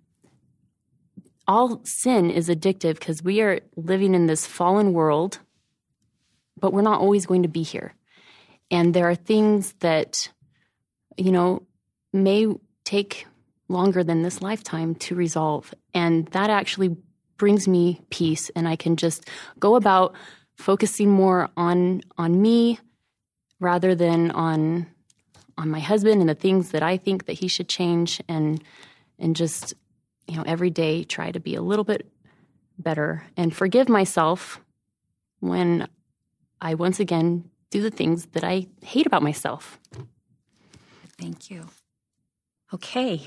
all sin is addictive because we are living in this fallen world, but we're not always going to be here. And there are things that, you know, may take longer than this lifetime to resolve. And that actually brings me peace. And I can just go about focusing more on on me rather than on on my husband and the things that I think that he should change, and and just, you know, every day try to be a little bit better and forgive myself when I once again do the things that I hate about myself. Thank you. Okay.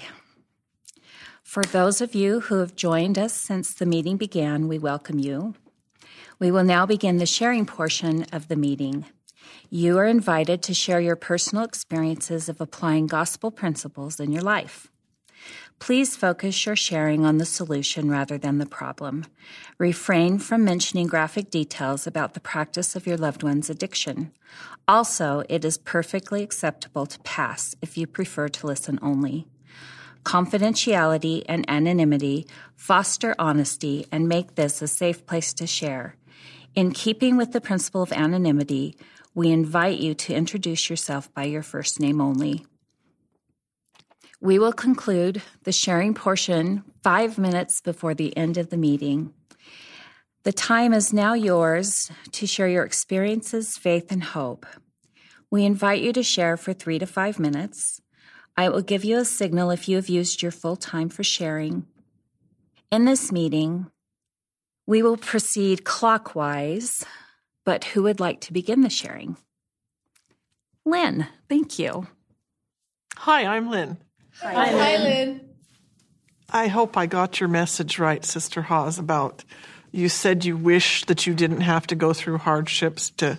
For those of you who have joined us since the meeting began, we welcome you. We will now begin the sharing portion of the meeting. You are invited to share your personal experiences of applying gospel principles in your life. Please focus your sharing on the solution rather than the problem. Refrain from mentioning graphic details about the practice of your loved one's addiction. Also, it is perfectly acceptable to pass if you prefer to listen only. confidentiality and anonymity, foster honesty, and make this a safe place to share. In keeping with the principle of anonymity, we invite you to introduce yourself by your first name only. We will conclude the sharing portion five minutes before the end of the meeting. The time is now yours to share your experiences, faith, and hope. We invite you to share for three to five minutes. I will give you a signal if you have used your full time for sharing. In this meeting, we will proceed clockwise, but who would like to begin the sharing? Lynn, thank you. Hi, I'm Lynn. Hi, Hi Lynn. Hi, Lynn. I hope I got your message right, Sister Hawes, about you said you wish that you didn't have to go through hardships to,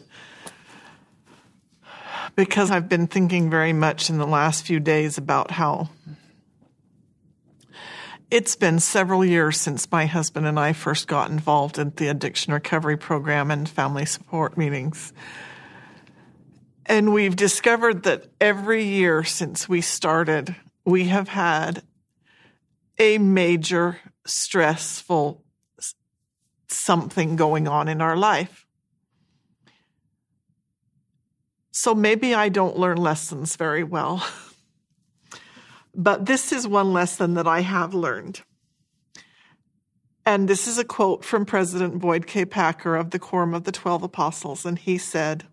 because I've been thinking very much in the last few days about how it's been several years since my husband and I first got involved in the addiction recovery program and family support meetings. And we've discovered that every year since we started, we have had a major stressful something going on in our life. So maybe I don't learn lessons very well. But this is one lesson that I have learned. And this is a quote from President Boyd K. Packer of the Quorum of the Twelve Apostles. And he said,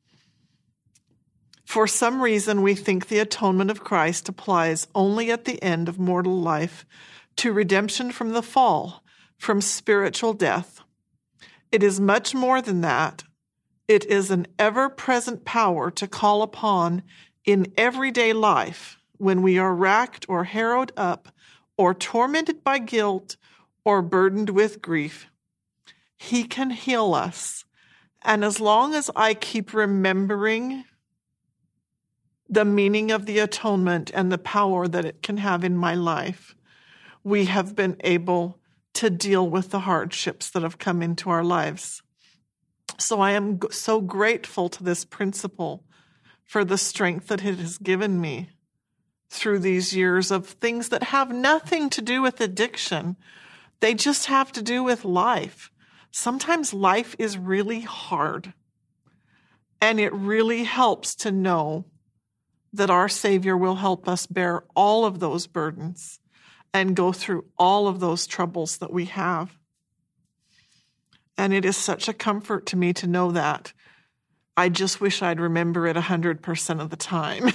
"For some reason, we think the atonement of Christ applies only at the end of mortal life to redemption from the fall, from spiritual death. It is much more than that. It is an ever-present power to call upon in everyday life when we are racked or harrowed up or tormented by guilt or burdened with grief. He can heal us. And as long as I keep remembering the meaning of the atonement and the power that it can have in my life, we have been able to deal with the hardships that have come into our lives. So I am so grateful to this principle for the strength that it has given me through these years of things that have nothing to do with addiction. They just have to do with life. Sometimes life is really hard, and it really helps to know that our Savior will help us bear all of those burdens and go through all of those troubles that we have. And it is such a comfort to me to know that. I just wish I'd remember it one hundred percent of the time.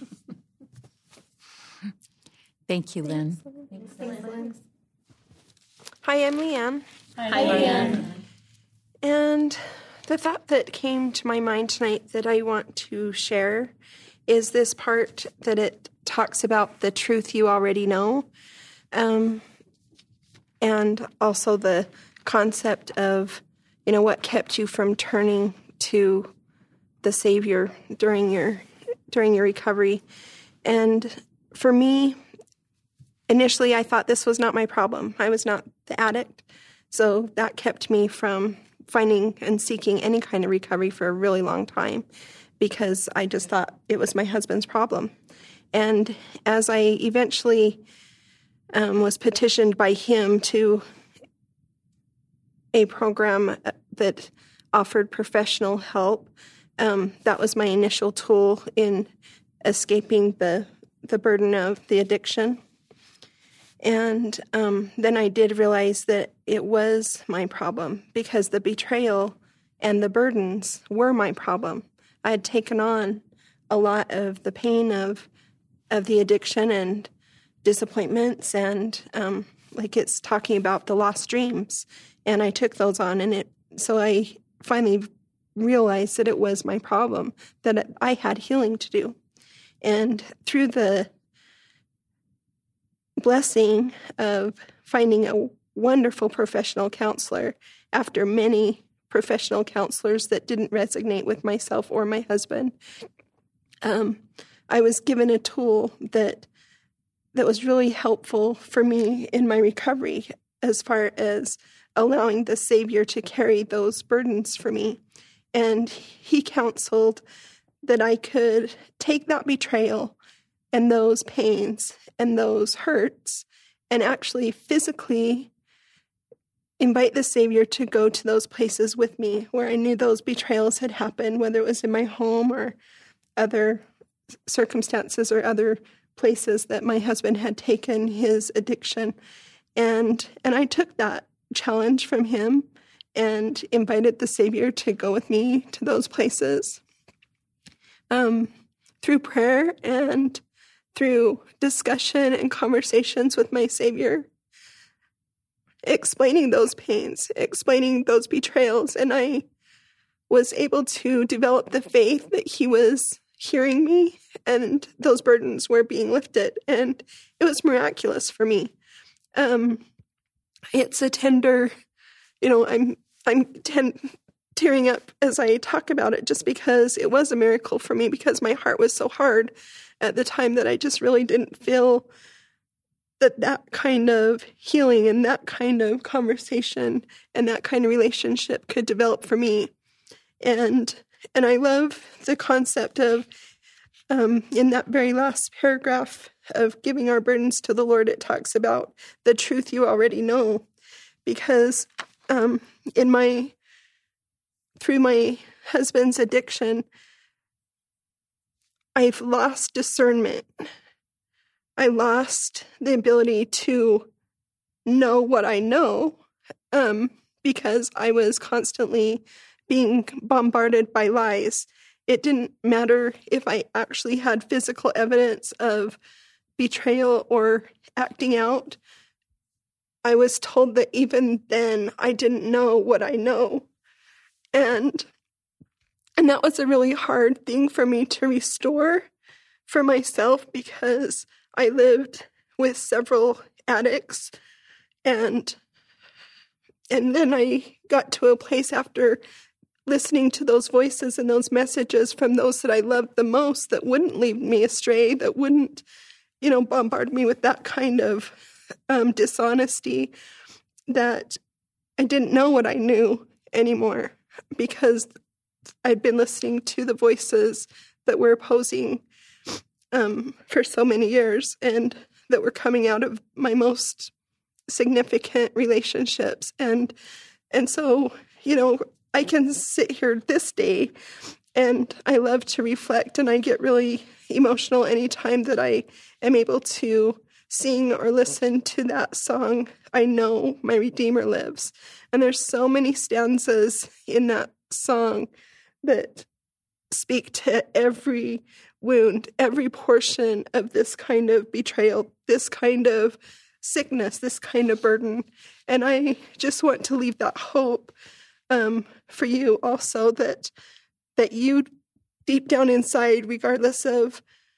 Thank you, Lynn. Thanks, Thanks, Lynn. Hi, I'm Leanne. Hi, Hi Leanne. And the thought that came to my mind tonight that I want to share is this part that it talks about the truth you already know, um, and also the concept of, you know, what kept you from turning to the Savior during your during your recovery. And for me, initially I thought this was not my problem. I was not the addict. So that kept me from finding and seeking any kind of recovery for a really long time, because I just thought it was my husband's problem. And as I eventually um, was petitioned by him to a program that offered professional help, um, that was my initial tool in escaping the, the burden of the addiction. And um, then I did realize that it was my problem, because the betrayal and the burdens were my problem. I had taken on a lot of the pain of of the addiction and disappointments, and um, like it's talking about the lost dreams, and I took those on, and it. So I finally realized that it was my problem, that I had healing to do, and through the blessing of finding a wonderful professional counselor after many professional counselors that didn't resonate with myself or my husband, um, I was given a tool that that was really helpful for me in my recovery, as far as allowing the Savior to carry those burdens for me. And he counseled that I could take that betrayal and those pains and those hurts, and actually physically invite the Savior to go to those places with me where I knew those betrayals had happened, whether it was in my home or other circumstances or other places that my husband had taken his addiction. And and I took that challenge from him and invited the Savior to go with me to those places. Um, through prayer and through discussion and conversations with my Savior, explaining those pains, explaining those betrayals, and I was able to develop the faith that he was hearing me and those burdens were being lifted, and it was miraculous for me. Um, it's a tender, you know, I'm I'm ten, tearing up as I talk about it, just because it was a miracle for me, because my heart was so hard at the time that I just really didn't feel that that kind of healing and that kind of conversation and that kind of relationship could develop for me. And and I love the concept of, um, in that very last paragraph of giving our burdens to the Lord, it talks about the truth you already know. Because um, in my, through my husband's addiction, I've lost discernment. I lost the ability to know what I know um, because I was constantly being bombarded by lies. It didn't matter if I actually had physical evidence of betrayal or acting out. I was told that even then I didn't know what I know. And and that was a really hard thing for me to restore for myself, because I lived with several addicts, and and then I got to a place after listening to those voices and those messages from those that I loved the most, that wouldn't lead me astray, that wouldn't, you know, bombard me with that kind of um, dishonesty, that I didn't know what I knew anymore, because I'd been listening to the voices that were opposing um, for so many years, and that were coming out of my most significant relationships. And and so, you know, I can sit here this day, and I love to reflect, and I get really emotional anytime that I am able to sing or listen to that song, I Know My Redeemer Lives. And there's so many stanzas in that song that speak to every wound, every portion of this kind of betrayal, this kind of sickness, this kind of burden. And I just want to leave that hope um, for you also, that that you deep down inside, regardless of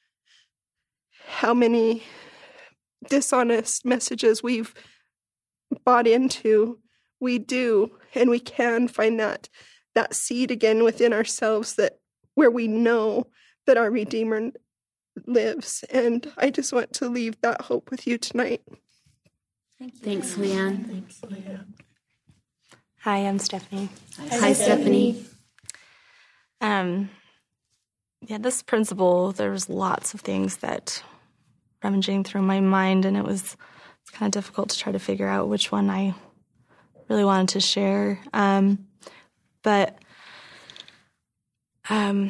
how many dishonest messages we've bought into, we do, and we can find that that seed again within ourselves, that where we know that our Redeemer lives. And I just want to leave that hope with you tonight. Thank you. Thanks, Leanne. Thanks, Leanne. Hi, I'm Stephanie. Hi, Hi Stephanie. Um, yeah, this principle, there was lots of things that rummaging through my mind, and it was it's kind of difficult to try to figure out which one I really wanted to share. Um, but um,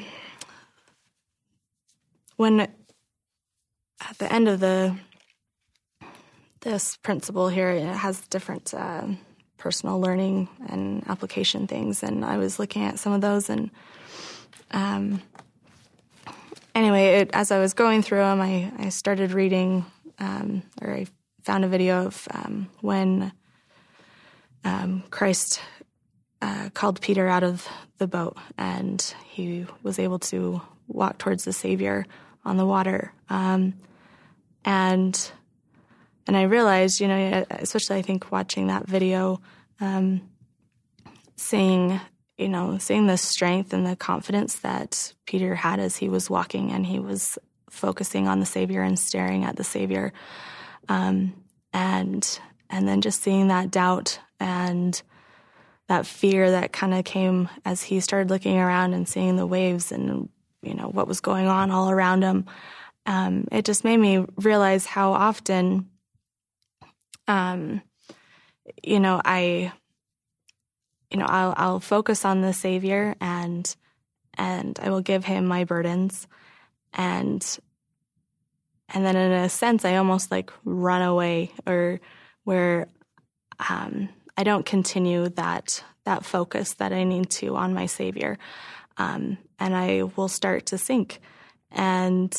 when at the end of the this principle here, it has different uh, personal learning and application things, and I was looking at some of those, and um, anyway, it, as I was going through them, I, I started reading, um, or I found a video of um, when um, Christ uh, called Peter out of the boat, and he was able to walk towards the Savior on the water. Um, and and I realized, you know, especially I think watching that video, um, seeing, you know, seeing the strength and the confidence that Peter had as he was walking and he was focusing on the Savior and staring at the Savior. Um, and and then just seeing that doubt and that fear that kind of came as he started looking around and seeing the waves and, you know, what was going on all around him. um, it just made me realize how often, um, you know, I, you know, I'll, I'll focus on the Savior and, and I will give him my burdens. And, and then in a sense, I almost like run away, or where, um, I don't continue that, that focus that I need to on my Savior. Um, and I will start to sink. And,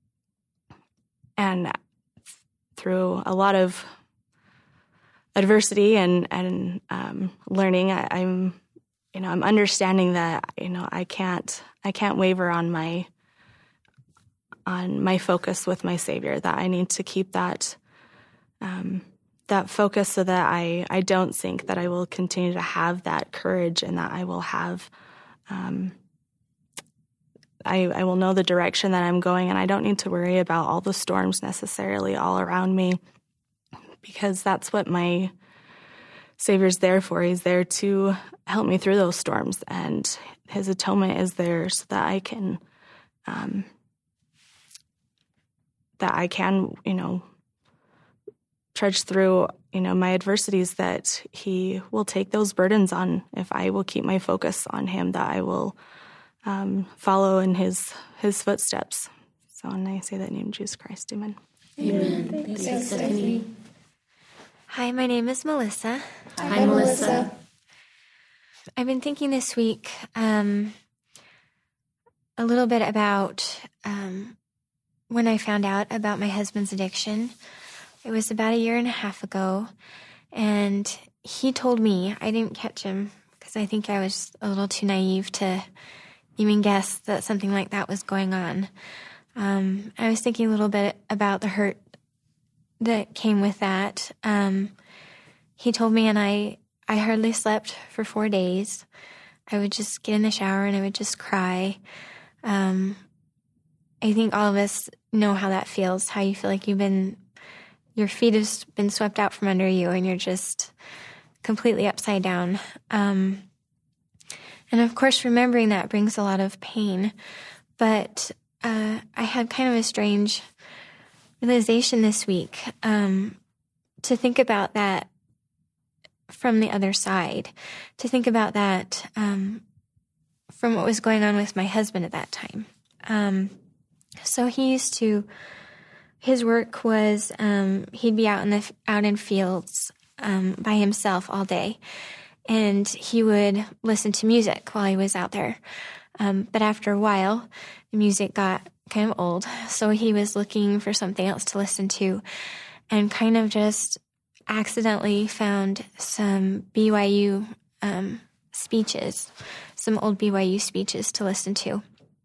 and through a lot of adversity and, and, um, learning, I, I'm, you know, I'm understanding that, you know, I can't, I can't waver on my, on my focus with my Savior, that I need to keep that, um, that focus so that I, I don't sink, that I will continue to have that courage, and that I will have, um, I, I will know the direction that I'm going, and I don't need to worry about all the storms necessarily all around me, because that's what my Savior's there for. He's there to help me through those storms, and his atonement is there so that I can, um, that I can, you know, trudge through, you know, my adversities, that he will take those burdens on if I will keep my focus on him, that I will um, follow in his his footsteps. So, and I say that in the name of Jesus Christ, amen. Amen. Thanks, Thanks Stephanie. Hi, my name is Melissa. Hi, Hi Melissa. Melissa. I've been thinking this week um, a little bit about um, when I found out about my husband's addiction. It was about a year and a half ago, and he told me, I didn't catch him because I think I was a little too naive to even guess that something like that was going on. Um, I was thinking a little bit about the hurt that came with that. Um, he told me, and I, I hardly slept for four days. I would just get in the shower and I would just cry. Um, I think all of us know how that feels, how you feel like you've been, your feet have been swept out from under you and you're just completely upside down. Um, and of course, remembering that brings a lot of pain. But uh, I had kind of a strange realization this week um, to think about that from the other side, to think about that um, from what was going on with my husband at that time. Um, so he used to, his work was um, he'd be out in the out in fields um, by himself all day, and he would listen to music while he was out there. Um, but after a while, the music got kind of old, so he was looking for something else to listen to, and kind of just accidentally found some B Y U um, speeches, some old B Y U speeches to listen to.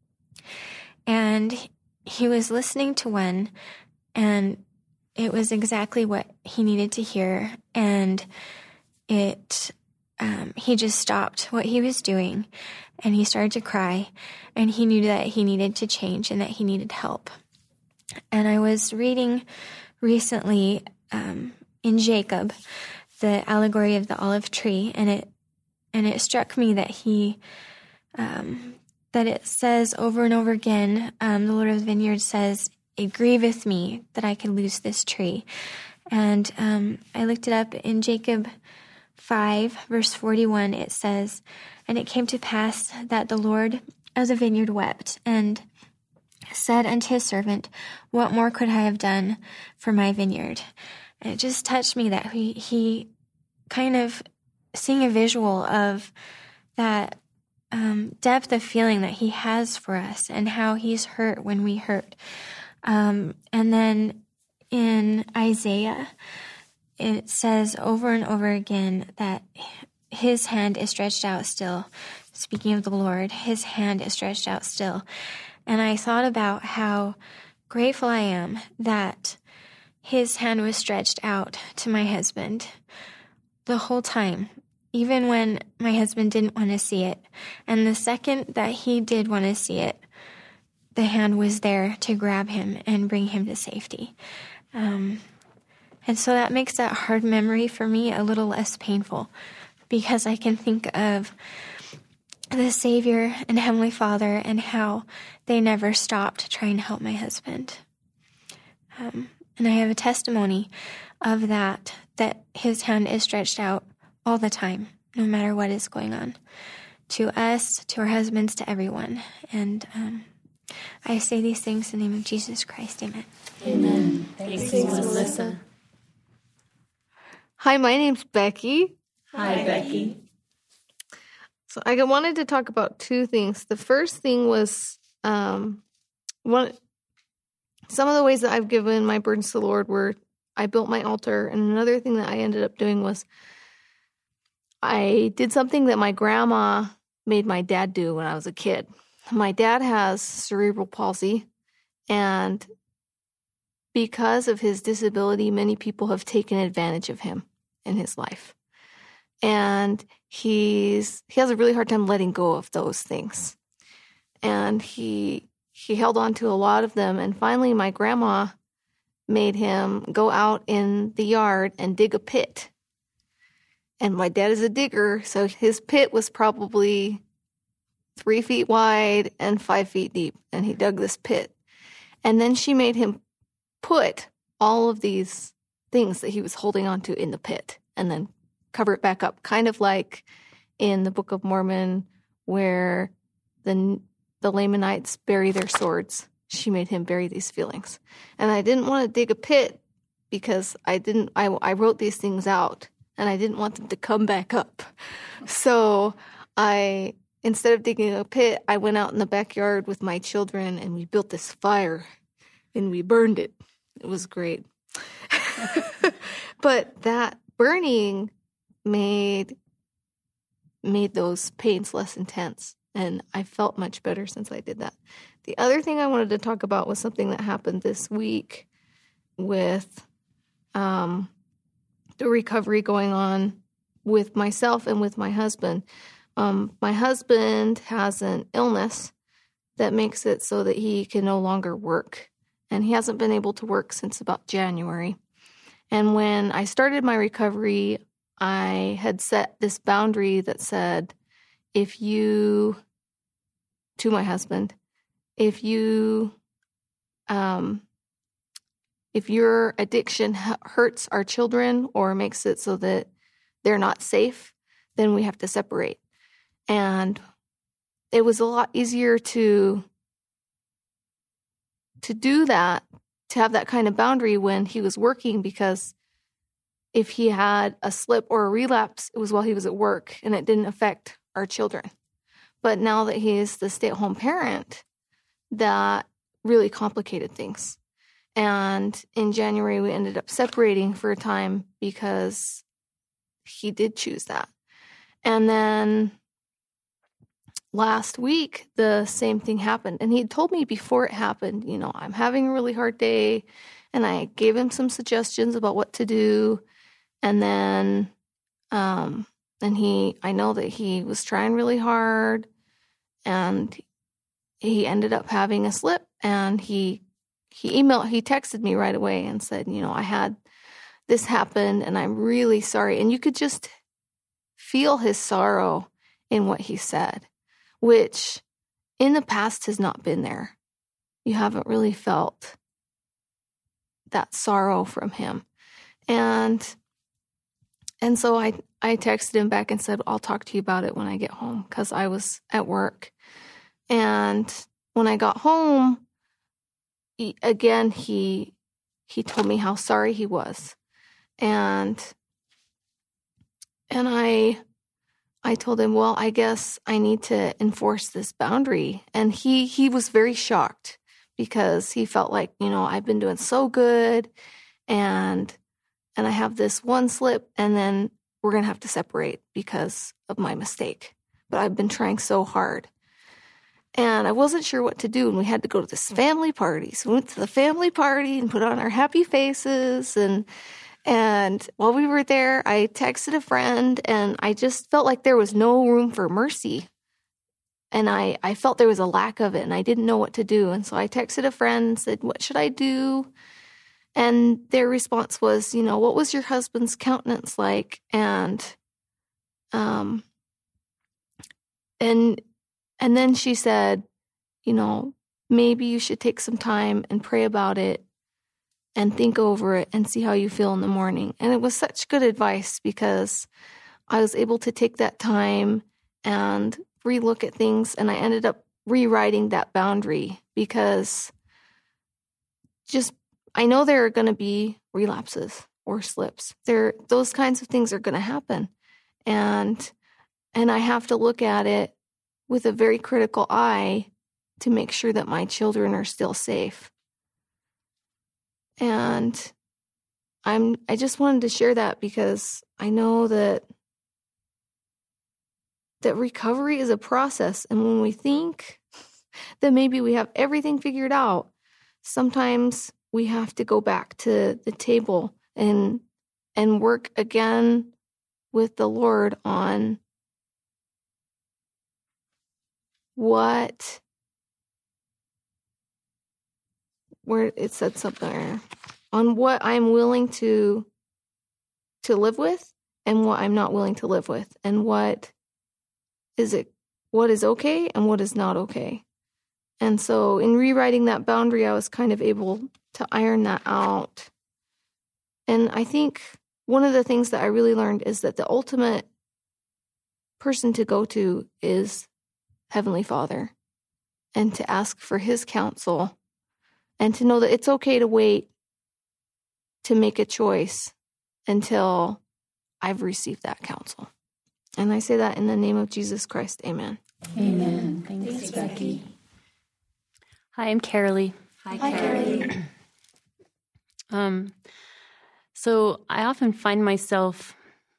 And he was listening to one, and it was exactly what he needed to hear, and it um, he just stopped what he was doing, and he started to cry, and he knew that he needed to change and that he needed help. And I was reading recently um, in Jacob, the allegory of the olive tree, and it and it struck me that he um, that it says over and over again, um, the Lord of the Vineyard says, "It grieveth me that I could lose this tree." And um, I looked it up in Jacob five, verse forty-one. It says, "And it came to pass that the Lord of the vineyard wept, and said unto his servant, What more could I have done for my vineyard?" And it just touched me that he, he kind of seeing a visual of that um, depth of feeling that he has for us, and how he's hurt when we hurt. Um, and then in Isaiah, it says over and over again that his hand is stretched out still. Speaking of the Lord, his hand is stretched out still. And I thought about how grateful I am that his hand was stretched out to my husband the whole time, even when my husband didn't want to see it. And the second that he did want to see it, the hand was there to grab him and bring him to safety. Um, and so that makes that hard memory for me a little less painful, because I can think of the Savior and Heavenly Father and how they never stopped trying to help my husband. Um, and I have a testimony of that, that his hand is stretched out all the time, no matter what is going on, to us, to our husbands, to everyone. And um, I say these things in the name of Jesus Christ. Amen. Amen. Thanks, Thanks Melissa. Hi, my name's Becky. Hi, Becky. So I wanted to talk about two things. The first thing was um, one. Some of the ways that I've given my burdens to the Lord were I built my altar, and another thing that I ended up doing was I did something that my grandma made my dad do when I was a kid. My dad has cerebral palsy, and because of his disability, many people have taken advantage of him in his life. And he's he has a really hard time letting go of those things. And he he held on to a lot of them. And finally, my grandma made him go out in the yard and dig a pit. And my dad is a digger, so his pit was probably three feet wide and five feet deep. And he dug this pit. And then she made him put all of these things that he was holding on to in the pit and then cover it back up, kind of like in the Book of Mormon where the the Lamanites bury their swords. She made him bury these feelings. And I didn't want to dig a pit because I didn't I, I wrote these things out and I didn't want them to come back up. So I instead of digging a pit, I went out in the backyard with my children and we built this fire and we burned it. It was great. But that burning made made those pains less intense, and I felt much better since I did that. The other thing I wanted to talk about was something that happened this week with um, the recovery going on with myself and with my husband. Um, my husband has an illness that makes it so that he can no longer work, and he hasn't been able to work since about January. And when I started my recovery, I had set this boundary that said, if you, to my husband, if you, um, if your addiction hurts our children or makes it so that they're not safe, then we have to separate. And it was a lot easier to, to do that, to have that kind of boundary when he was working, because if he had a slip or a relapse, it was while he was at work and it didn't affect our children. But now that he is the stay-at-home parent, that really complicated things. And in January, we ended up separating for a time because he did choose that. And then last week, the same thing happened. And he had told me before it happened, you know, I'm having a really hard day. And I gave him some suggestions about what to do. And then, um, and he, I know that he was trying really hard. And he ended up having a slip. And he, he emailed, he texted me right away and said, you know, I had this happen and I'm really sorry. And you could just feel his sorrow in what he said, which in the past has not been there. You haven't really felt that sorrow from him. And and so I, I texted him back and said, I'll talk to you about it when I get home, because I was at work. And when I got home, he, again, he he told me how sorry he was. And and I I told him, well, I guess I need to enforce this boundary. And he he was very shocked because he felt like, you know, I've been doing so good and and I have this one slip and then we're going to have to separate because of my mistake. But I've been trying so hard. And I wasn't sure what to do. And we had to go to this family party. So we went to the family party and put on our happy faces. And And while we were there, I texted a friend, and I just felt like there was no room for mercy. And I, I felt there was a lack of it, and I didn't know what to do. And so I texted a friend and said, what should I do? And their response was, you know, what was your husband's countenance like? And um, and and then she said, you know, maybe you should take some time and pray about it and think over it and see how you feel in the morning. And it was such good advice because I was able to take that time and relook at things, and I ended up rewriting that boundary because just I know there are going to be relapses or slips. There, those kinds of things are going to happen, and and I have to look at it with a very critical eye to make sure that my children are still safe. And I'm I just wanted to share that because I know that that recovery is a process, and when we think that maybe we have everything figured out, sometimes we have to go back to the table and and work again with the Lord on what where it said something on what I'm willing to to live with and what I'm not willing to live with, and what is it what is okay and what is not okay. And so in rewriting that boundary, I was kind of able to iron that out. And I think one of the things that I really learned is that the ultimate person to go to is Heavenly Father, and to ask for his counsel, and to know that it's okay to wait to make a choice until I've received that counsel. And I say that in the name of Jesus Christ. Amen. Amen. Thanks, Thanks Becky. Hi, I'm Carolee. Hi, Hi Carolee. Um, so I often find myself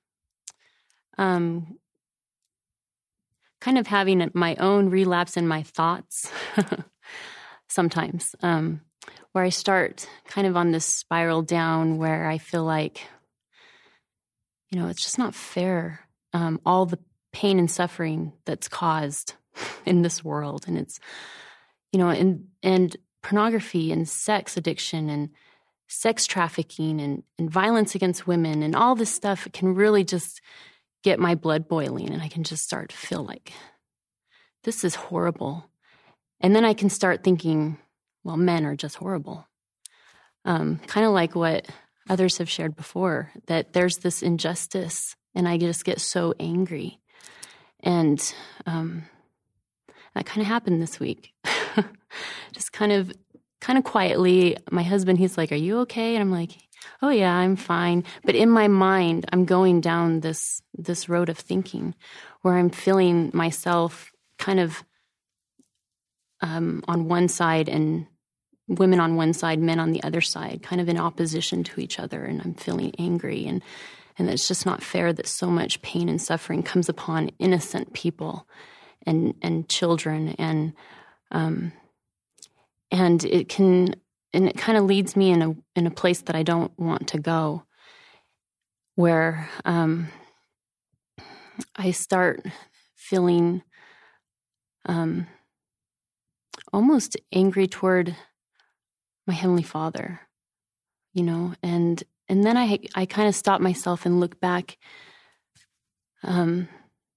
um, kind of having my own relapse in my thoughts sometimes, um, where I start kind of on this spiral down where I feel like, you know, it's just not fair. Um, all the pain and suffering that's caused in this world. And it's, you know, and, and pornography and sex addiction and sex trafficking and, and violence against women and all this stuff can really just get my blood boiling, and I can just start to feel like this is horrible. And then I can start thinking, well, men are just horrible. Um, kind of like what others have shared before, that there's this injustice, and I just get so angry. And um, that kind of happened this week. Just kind of kind of quietly, my husband, he's like, "Are you okay?" And I'm like, "Oh yeah, I'm fine." But in my mind, I'm going down this this road of thinking where I'm feeling myself kind of um, on one side and women on one side, men on the other side, kind of in opposition to each other. And I'm feeling angry. And, and it's just not fair that so much pain and suffering comes upon innocent people and, and children. And, um, and it can, and it kind of leads me in a, in a place that I don't want to go, where, um, I start feeling, um, almost angry toward my Heavenly Father, you know, and and then I I kind of stop myself and look back, um,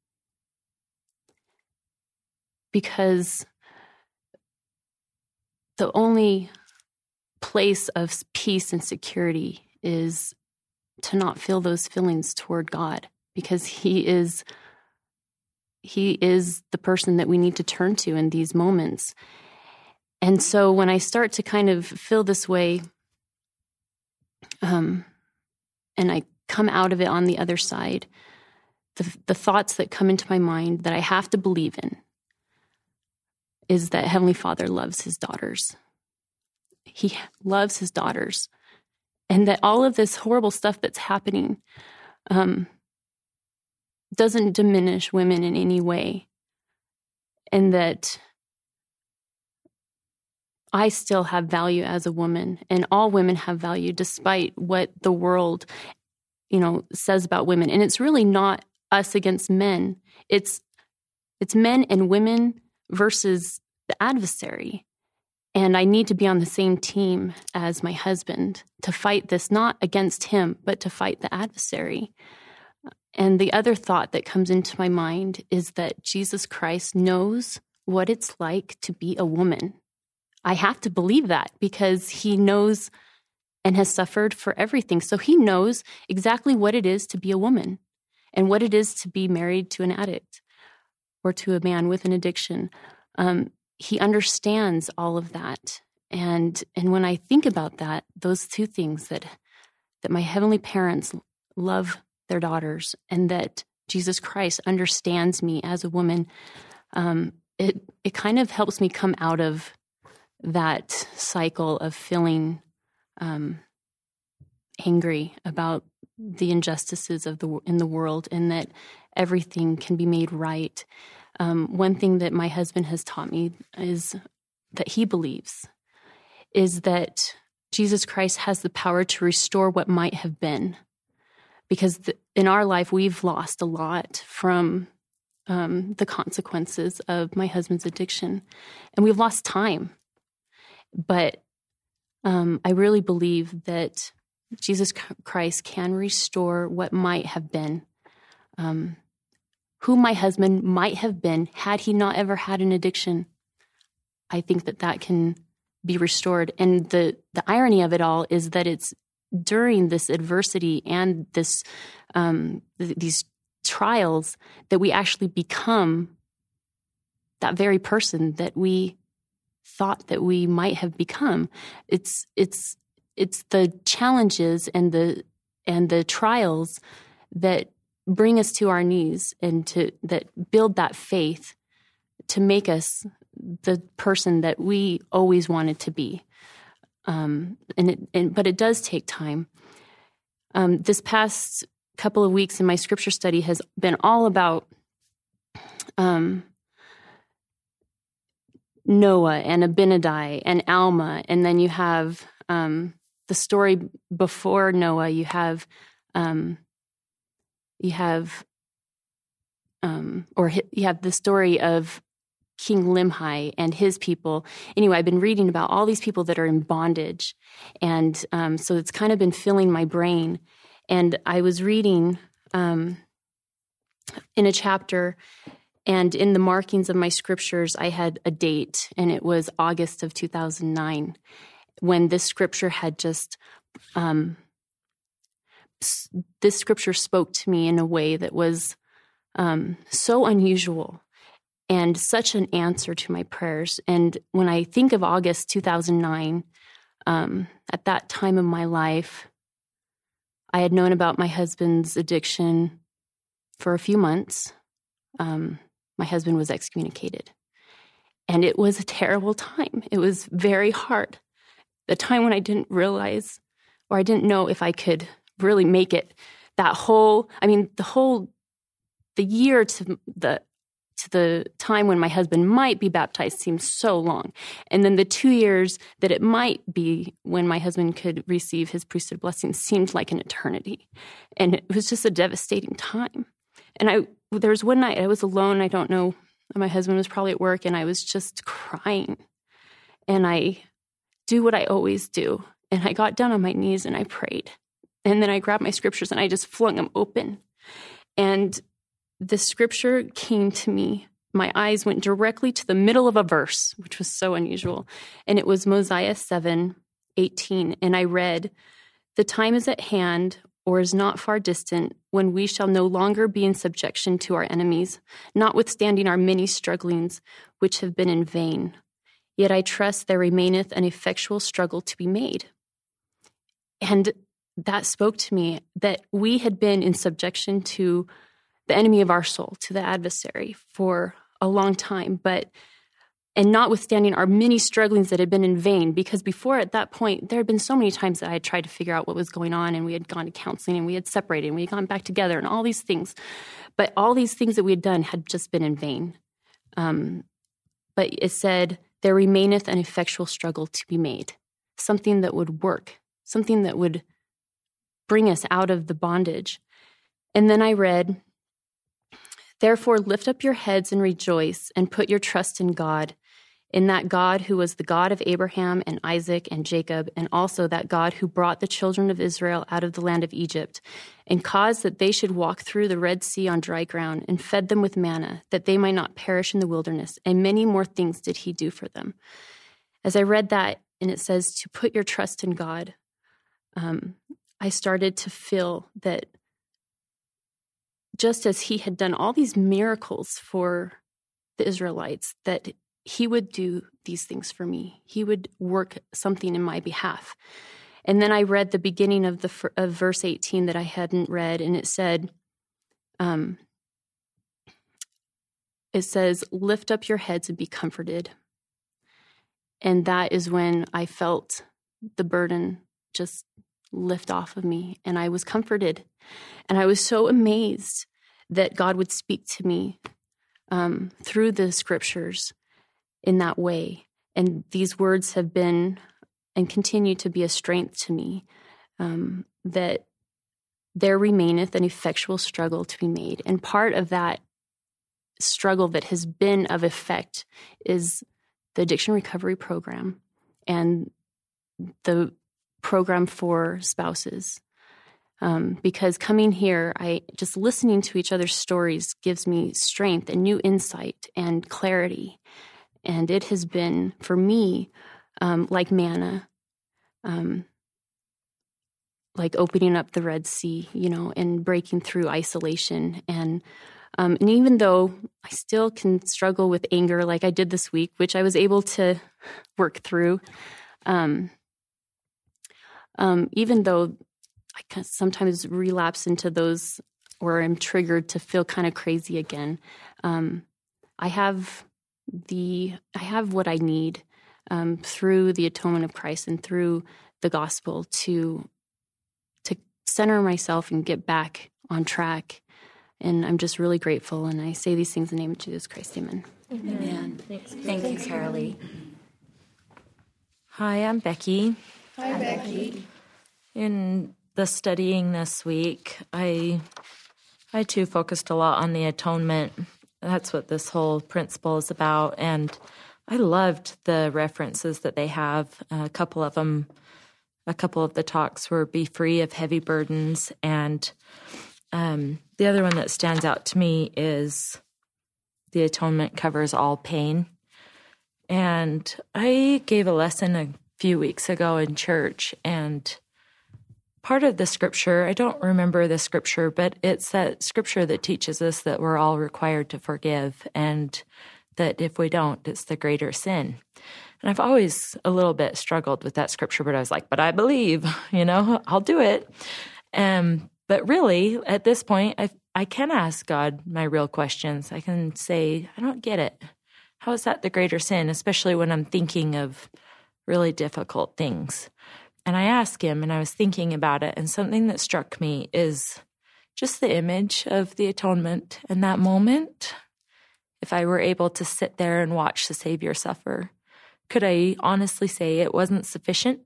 because the only place of peace and security is to not feel those feelings toward God, because He is He is the person that we need to turn to in these moments. And so when I start to kind of feel this way, um, and I come out of it on the other side, the, the thoughts that come into my mind that I have to believe in is that Heavenly Father loves His daughters. He loves His daughters. And that all of this horrible stuff that's happening um, doesn't diminish women in any way. And that I still have value as a woman, and all women have value despite what the world, you know, says about women. And it's really not us against men. It's it's men and women versus the adversary. And I need to be on the same team as my husband to fight this, not against him, but to fight the adversary. And the other thought that comes into my mind is that Jesus Christ knows what it's like to be a woman. I have to believe that because He knows and has suffered for everything. So he knows exactly what it is to be a woman and what it is to be married to an addict or to a man with an addiction. Um, he understands all of that. And and when I think about that, those two things, that that my heavenly parents love their daughters and that Jesus Christ understands me as a woman, um, it it kind of helps me come out of that cycle of feeling um, angry about the injustices of the in the world, and that everything can be made right. Um, one thing that my husband has taught me is that he believes is that Jesus Christ has the power to restore what might have been. Because the, in our life, we've lost a lot from um, the consequences of my husband's addiction. And we've lost time. But um, I really believe that Jesus Christ can restore what might have been. Um, who my husband might have been had he not ever had an addiction. I think that that can be restored. And the, the irony of it all is that it's during this adversity and this um, th- these trials that we actually become that very person that we thought that we might have become. It's it's it's the challenges and the and the trials that bring us to our knees and to that build that faith to make us the person that we always wanted to be. Um, and, it, and but it does take time. Um, this past couple of weeks in my scripture study has been all about um, Noah and Abinadi and Alma, and then you have um, the story before Noah. You have um, you have um, or you have the story of King Limhi and his people. Anyway, I've been reading about all these people that are in bondage. And um, so it's kind of been filling my brain. And I was reading um, in a chapter, and in the markings of my scriptures, I had a date, and it was August of two thousand nine, when this scripture had just, um, this scripture spoke to me in a way that was um, so unusual. And such an answer to my prayers. And when I think of August two thousand nine, um, at that time of my life, I had known about my husband's addiction for a few months. Um, my husband was excommunicated. And it was a terrible time. It was very hard. The time when I didn't realize, or I didn't know if I could really make it. That whole, I mean, the whole, the year to the, to the time when my husband might be baptized seemed so long. And then the two years that it might be when my husband could receive his priesthood blessing seemed like an eternity. And it was just a devastating time. And I there was one night I was alone. I don't know. My husband was probably at work, and I was just crying. And I do what I always do. And I got down on my knees and I prayed. And then I grabbed my scriptures and I just flung them open. And the scripture came to me. My eyes went directly to the middle of a verse, which was so unusual. And it was Mosiah seven eighteen. And I read, "The time is at hand, or is not far distant, when we shall no longer be in subjection to our enemies, notwithstanding our many strugglings, which have been in vain. Yet I trust there remaineth an effectual struggle to be made." And that spoke to me that we had been in subjection to the enemy of our soul, to the adversary, for a long time, but and notwithstanding our many strugglings that had been in vain, because before at that point, there had been so many times that I had tried to figure out what was going on, and we had gone to counseling, and we had separated, and we had gone back together, and all these things. But all these things that we had done had just been in vain. Um, but it said, there remaineth an effectual struggle to be made, something that would work, something that would bring us out of the bondage. And then I read, "Therefore lift up your heads and rejoice, and put your trust in God, in that God who was the God of Abraham and Isaac and Jacob, and also that God who brought the children of Israel out of the land of Egypt, and caused that they should walk through the Red Sea on dry ground, and fed them with manna, that they might not perish in the wilderness, and many more things did he do for them." As I read that, and it says to put your trust in God, um, I started to feel that just as he had done all these miracles for the Israelites, that he would do these things for me. He would work something in my behalf. And then I read the beginning of the of verse eighteen that I hadn't read, and it said, um, it says, "Lift up your heads and be comforted." And that is when I felt the burden just lift off of me, and I was comforted. And I was so amazed that God would speak to me um, through the scriptures in that way. And these words have been and continue to be a strength to me, um, that there remaineth an effectual struggle to be made. And part of that struggle that has been of effect is the addiction recovery program and the program for spouses. Um, because coming here, I just listening to each other's stories gives me strength and new insight and clarity. And it has been, for me, um, like manna, um, like opening up the Red Sea, you know, and breaking through isolation. And um, and even though I still can struggle with anger like I did this week, which I was able to work through, um, um, even though I can sometimes relapse into those or I'm triggered to feel kind of crazy again, um, I have the I have what I need um, through the atonement of Christ and through the gospel to to center myself and get back on track. And I'm just really grateful. And I say these things in the name of Jesus Christ. Amen. Amen. Amen. Thanks, Thank Thanks, you, Carly. Hi, I'm Becky. Hi, Becky. In the studying this week, I I too focused a lot on the atonement. That's what this whole principle is about. And I loved the references that they have. A couple of them, a couple of the talks were be free of heavy burdens. And um, the other one that stands out to me is the atonement covers all pain. And I gave a lesson a few weeks ago in church, and part of the scripture, I don't remember the scripture, but it's that scripture that teaches us that we're all required to forgive, and that if we don't, it's the greater sin. And I've always a little bit struggled with that scripture, but I was like, but I believe, you know, I'll do it. Um, but really, at this point, I I can ask God my real questions. I can say, I don't get it. How is that the greater sin, especially when I'm thinking of really difficult things? And I asked him, and I was thinking about it, and something that struck me is just the image of the atonement in that moment. If I were able to sit there and watch the Savior suffer, could I honestly say it wasn't sufficient?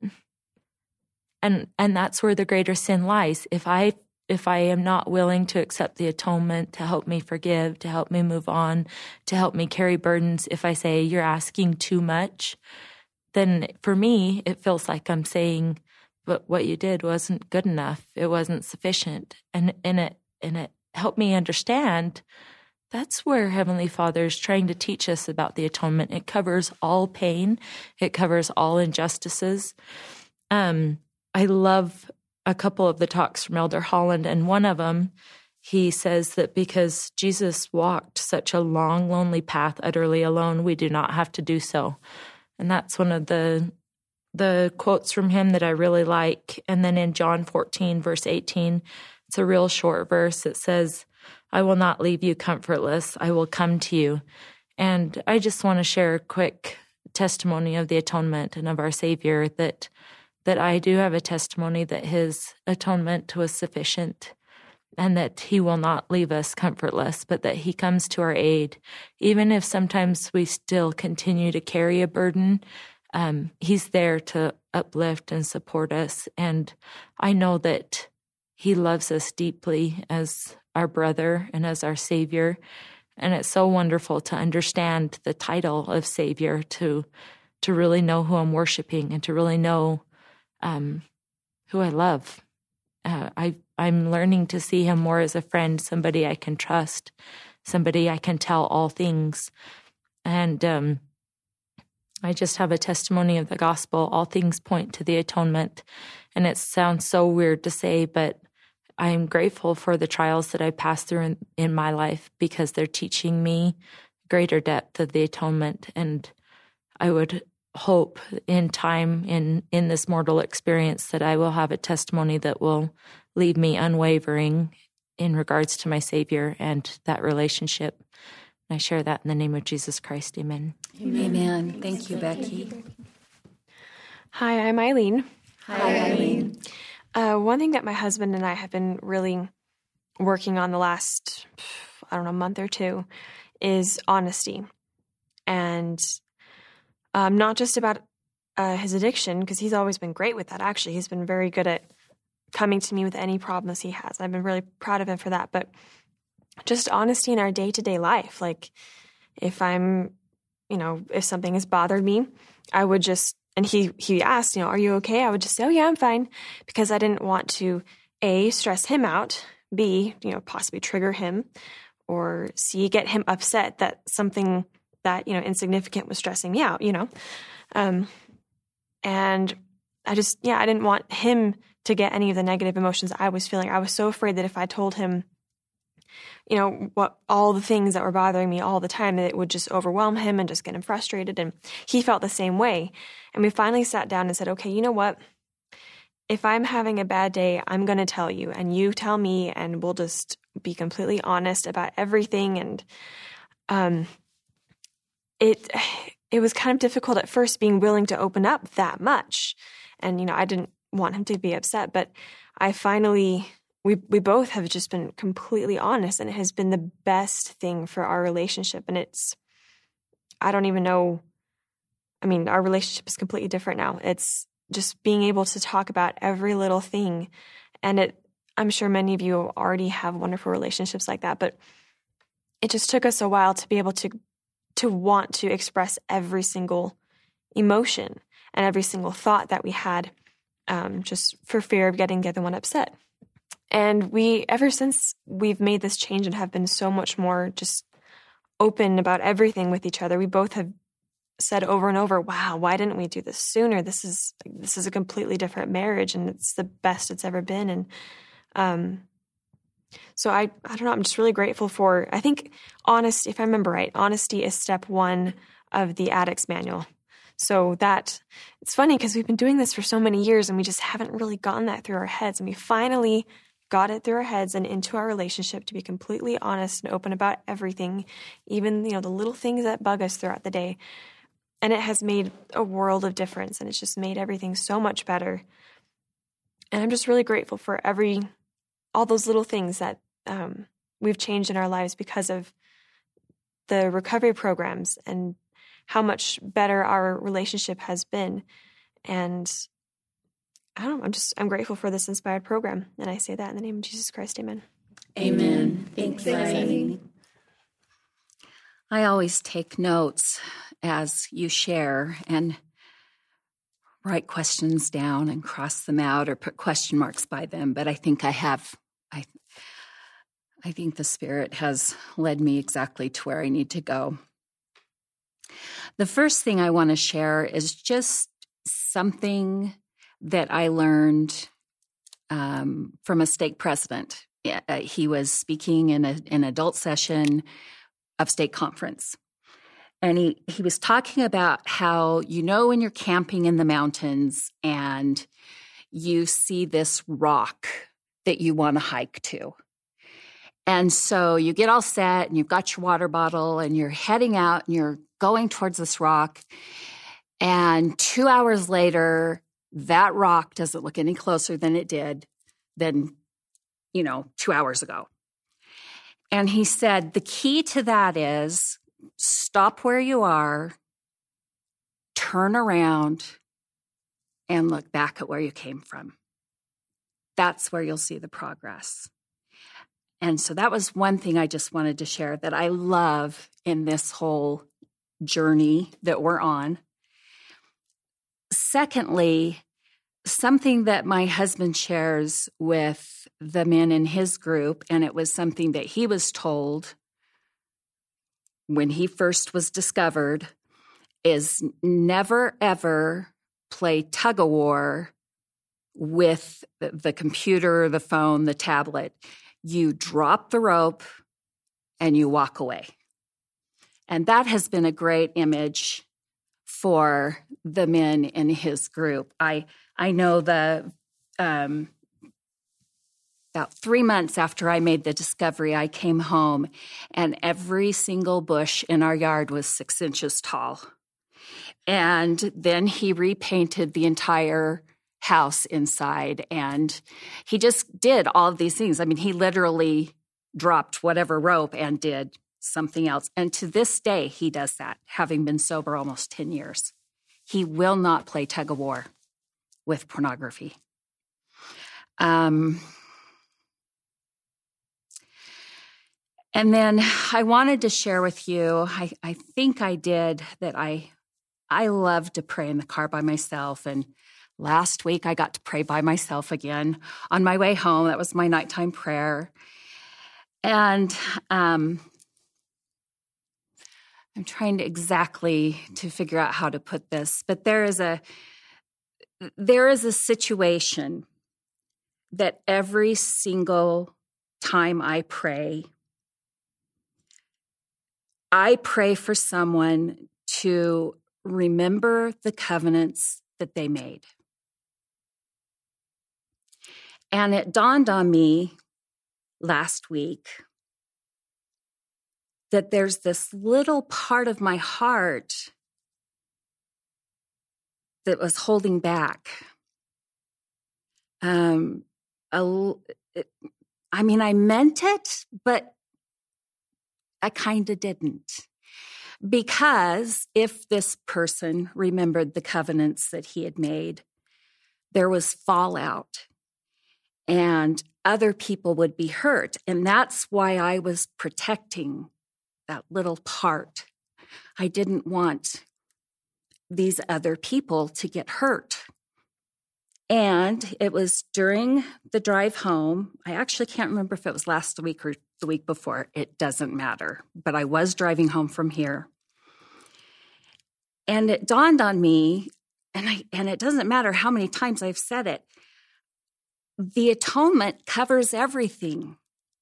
And and that's where the greater sin lies. If I if I am not willing to accept the atonement to help me forgive, to help me move on, to help me carry burdens, if I say you're asking too much, then for me, it feels like I'm saying, but what you did wasn't good enough. It wasn't sufficient. And, and, it, and it helped me understand that's where Heavenly Father is trying to teach us about the atonement. It covers all pain. It covers all injustices. Um, I love a couple of the talks from Elder Holland, and one of them, he says that because Jesus walked such a long, lonely path utterly alone, we do not have to do so. And that's one of the the quotes from him that I really like. And then in John fourteen, verse eighteen, it's a real short verse. It says, I will not leave you comfortless. I will come to you. And I just want to share a quick testimony of the atonement and of our Savior, that that I do have a testimony that his atonement was sufficient, and that he will not leave us comfortless, but that he comes to our aid. Even if sometimes we still continue to carry a burden, um, he's there to uplift and support us. And I know that he loves us deeply as our brother and as our Savior. And it's so wonderful to understand the title of Savior, to to really know who I'm worshiping, and to really know um, who I love. Uh, I, I'm learning to see him more as a friend, somebody I can trust, somebody I can tell all things. And um, I just have a testimony of the gospel. All things point to the atonement. And it sounds so weird to say, but I'm grateful for the trials that I passed through in, in my life because they're teaching me greater depth of the atonement. And I would hope in time, in, in this mortal experience, that I will have a testimony that will leave me unwavering in regards to my Savior and that relationship. And I share that in the name of Jesus Christ. Amen. Amen. Amen. Thank you, Becky. Hi, I'm Eileen. Hi, Eileen. Uh, one thing that my husband and I have been really working on the last, I don't know, month or two is honesty. And um, not just about uh, his addiction, because he's always been great with that, actually. He's been very good at coming to me with any problems he has. I've been really proud of him for that. But just honesty in our day-to-day life. Like if I'm, you know, if something has bothered me, I would just, and he, he asked, you know, are you okay? I would just say, oh yeah, I'm fine. Because I didn't want to, A, stress him out, B, you know, possibly trigger him, or C, get him upset that something that, you know, insignificant was stressing me out, you know? Um, and I just, yeah, I didn't want him to get any of the negative emotions I was feeling. I was so afraid that if I told him, you know, what all the things that were bothering me all the time, that it would just overwhelm him and just get him frustrated. And he felt the same way. And we finally sat down and said, okay, you know what? If I'm having a bad day, I'm going to tell you, and you tell me, and we'll just be completely honest about everything. And um, it it was kind of difficult at first being willing to open up that much. And, you know, I didn't want him to be upset, but I finally... We we both have just been completely honest, and it has been the best thing for our relationship. And it's, I don't even know, I mean, our relationship is completely different now. It's just being able to talk about every little thing. And it, I'm sure many of you already have wonderful relationships like that, but it just took us a while to be able to, to want to express every single emotion and every single thought that we had, um, just for fear of getting the other one upset. And we, ever since we've made this change and have been so much more just open about everything with each other, we both have said over and over, wow, why didn't we do this sooner? This is, this is a completely different marriage, and it's the best it's ever been. And, um, so I, I don't know, I'm just really grateful for, I think honesty, if I remember right, honesty is step one of the Addict's Manual. So that, it's funny because we've been doing this for so many years and we just haven't really gotten that through our heads. And we finally got it through our heads and into our relationship to be completely honest and open about everything, even, you know, the little things that bug us throughout the day. And it has made a world of difference, and it's just made everything so much better. And I'm just really grateful for every, all those little things that um, we've changed in our lives because of the recovery programs and how much better our relationship has been. And I don't know, I'm just, I'm grateful for this Inspired program. And I say that in the name of Jesus Christ, amen. Amen. Thanks, Eileen. I always take notes as you share and write questions down and cross them out or put question marks by them. But I think I have, I, I think the Spirit has led me exactly to where I need to go. The first thing I want to share is just something that I learned um, from a stake president. Uh, he was speaking in a, an adult session of stake conference. And he, he was talking about how, you know, when you're camping in the mountains and you see this rock that you want to hike to. And so you get all set and you've got your water bottle and you're heading out and you're going towards this rock. And two hours later, that rock doesn't look any closer than it did than, you know, two hours ago. And he said, the key to that is stop where you are, turn around, and look back at where you came from. That's where you'll see the progress. And so that was one thing I just wanted to share that I love in this whole journey that we're on. Secondly, something that my husband shares with the men in his group, and it was something that he was told when he first was discovered, is never, ever play tug-of-war with the, the computer, the phone, the tablet. You drop the rope and you walk away. And that has been a great image for the men in his group. I I know the um, about three months after I made the discovery, I came home and every single bush in our yard was six inches tall. And then he repainted the entire house inside, and he just did all of these things. I mean, he literally dropped whatever rope and did something else. And to this day, he does that, having been sober almost ten years. He will not play tug-of-war with pornography. Um, and then I wanted to share with you, I, I think I did, that I, I love to pray in the car by myself. And last week, I got to pray by myself again on my way home. That was my nighttime prayer. And um, I'm trying to exactly to figure out how to put this, but there is a there is a situation that every single time I pray, I pray for someone to remember the covenants that they made. And it dawned on me last week that there's this little part of my heart that was holding back. Um, a, it, I mean, I meant it, but I kind of didn't. Because if this person remembered the covenants that he had made, there was fallout and other people would be hurt. And that's why I was protecting that little part. I didn't want these other people to get hurt. And it was during the drive home. I actually can't remember if it was last week or the week before. It doesn't matter. But I was driving home from here. And it dawned on me, and I and it doesn't matter how many times I've said it, the atonement covers everything.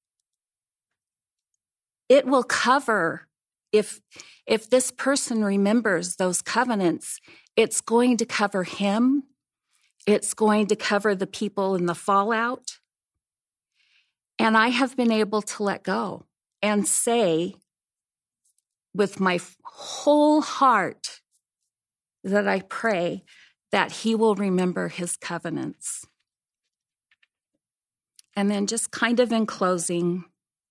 It will cover, if if this person remembers those covenants, it's going to cover him. It's going to cover the people in the fallout. And I have been able to let go and say with my whole heart that I pray that he will remember his covenants. And then just kind of in closing,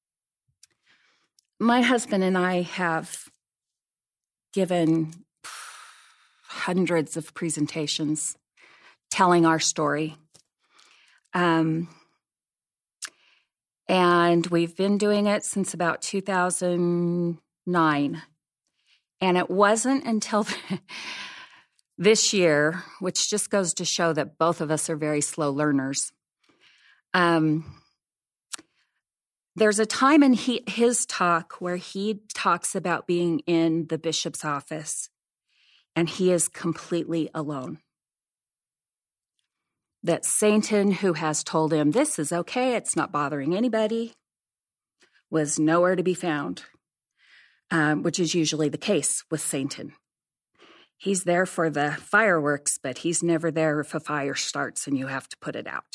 my husband and I have given hundreds of presentations telling our story. Um, and we've been doing it since about two thousand nine. And it wasn't until this year, which just goes to show that both of us are very slow learners. Um, there's a time in he, his talk where he talks about being in the bishop's office, and he is completely alone. That Satan, who has told him, this is okay, it's not bothering anybody, was nowhere to be found, um, which is usually the case with Satan. He's there for the fireworks, but he's never there if a fire starts and you have to put it out.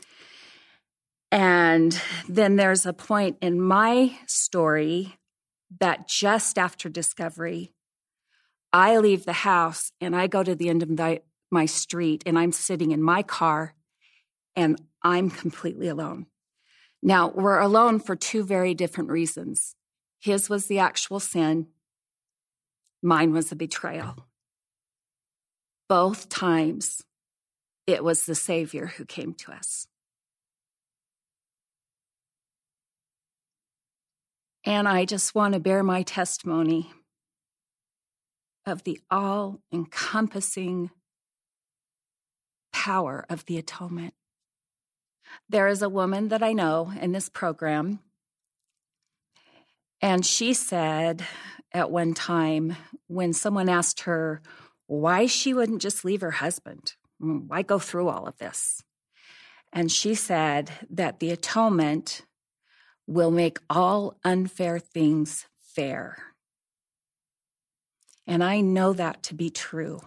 And then there's a point in my story that just after discovery, I leave the house and I go to the end of the my street, and I'm sitting in my car, and I'm completely alone. Now, we're alone for two very different reasons. His was the actual sin. Mine was the betrayal. Both times, it was the Savior who came to us. And I just want to bear my testimony of the all-encompassing power of the atonement. There is a woman that I know in this program, and she said at one time when someone asked her why she wouldn't just leave her husband. Why go through all of this? And she said that the atonement will make all unfair things fair. And I know that to be true.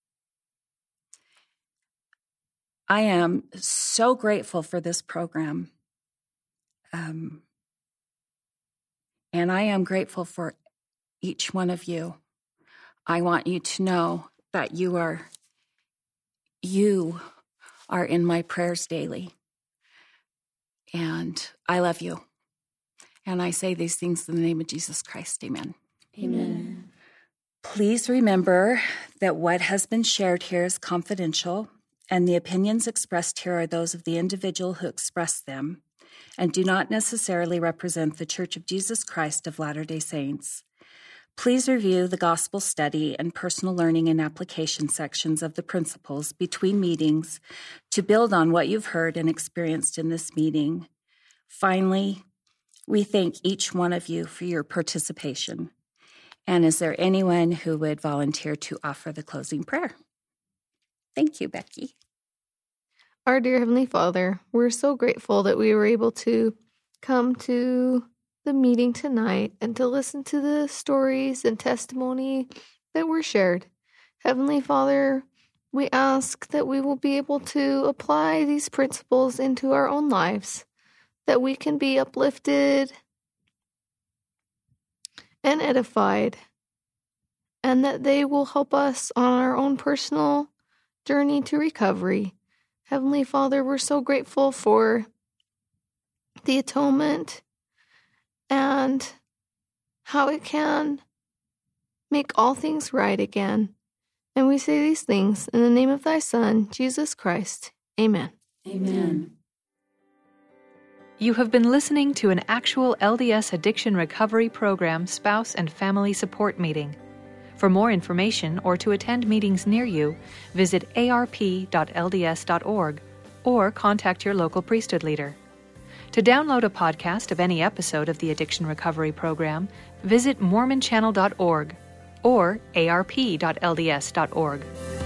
I am so grateful for this program. Um, and I am grateful for each one of you. I want you to know that you are, you are in my prayers daily. And I love you. And I say these things in the name of Jesus Christ. Amen. Amen. Please remember that what has been shared here is confidential, and the opinions expressed here are those of the individual who expressed them and do not necessarily represent the Church of Jesus Christ of Latter-day Saints. Please review the gospel study and personal learning and application sections of the principles between meetings to build on what you've heard and experienced in this meeting. Finally, we thank each one of you for your participation. And is there anyone who would volunteer to offer the closing prayer? Thank you, Becky. Our dear Heavenly Father, we're so grateful that we were able to come to the meeting tonight and to listen to the stories and testimony that were shared. Heavenly Father, we ask that we will be able to apply these principles into our own lives, that we can be uplifted and edified, and that they will help us on our own personal journey to recovery. Heavenly Father, we're so grateful for the atonement and how it can make all things right again. And we say these things in the name of thy Son, Jesus Christ. Amen. Amen. You have been listening to an actual L D S Addiction Recovery Program spouse and family support meeting. For more information or to attend meetings near you, visit a r p dot l d s dot org or contact your local priesthood leader. To download a podcast of any episode of the Addiction Recovery Program, visit mormon channel dot org or a r p dot l d s dot org.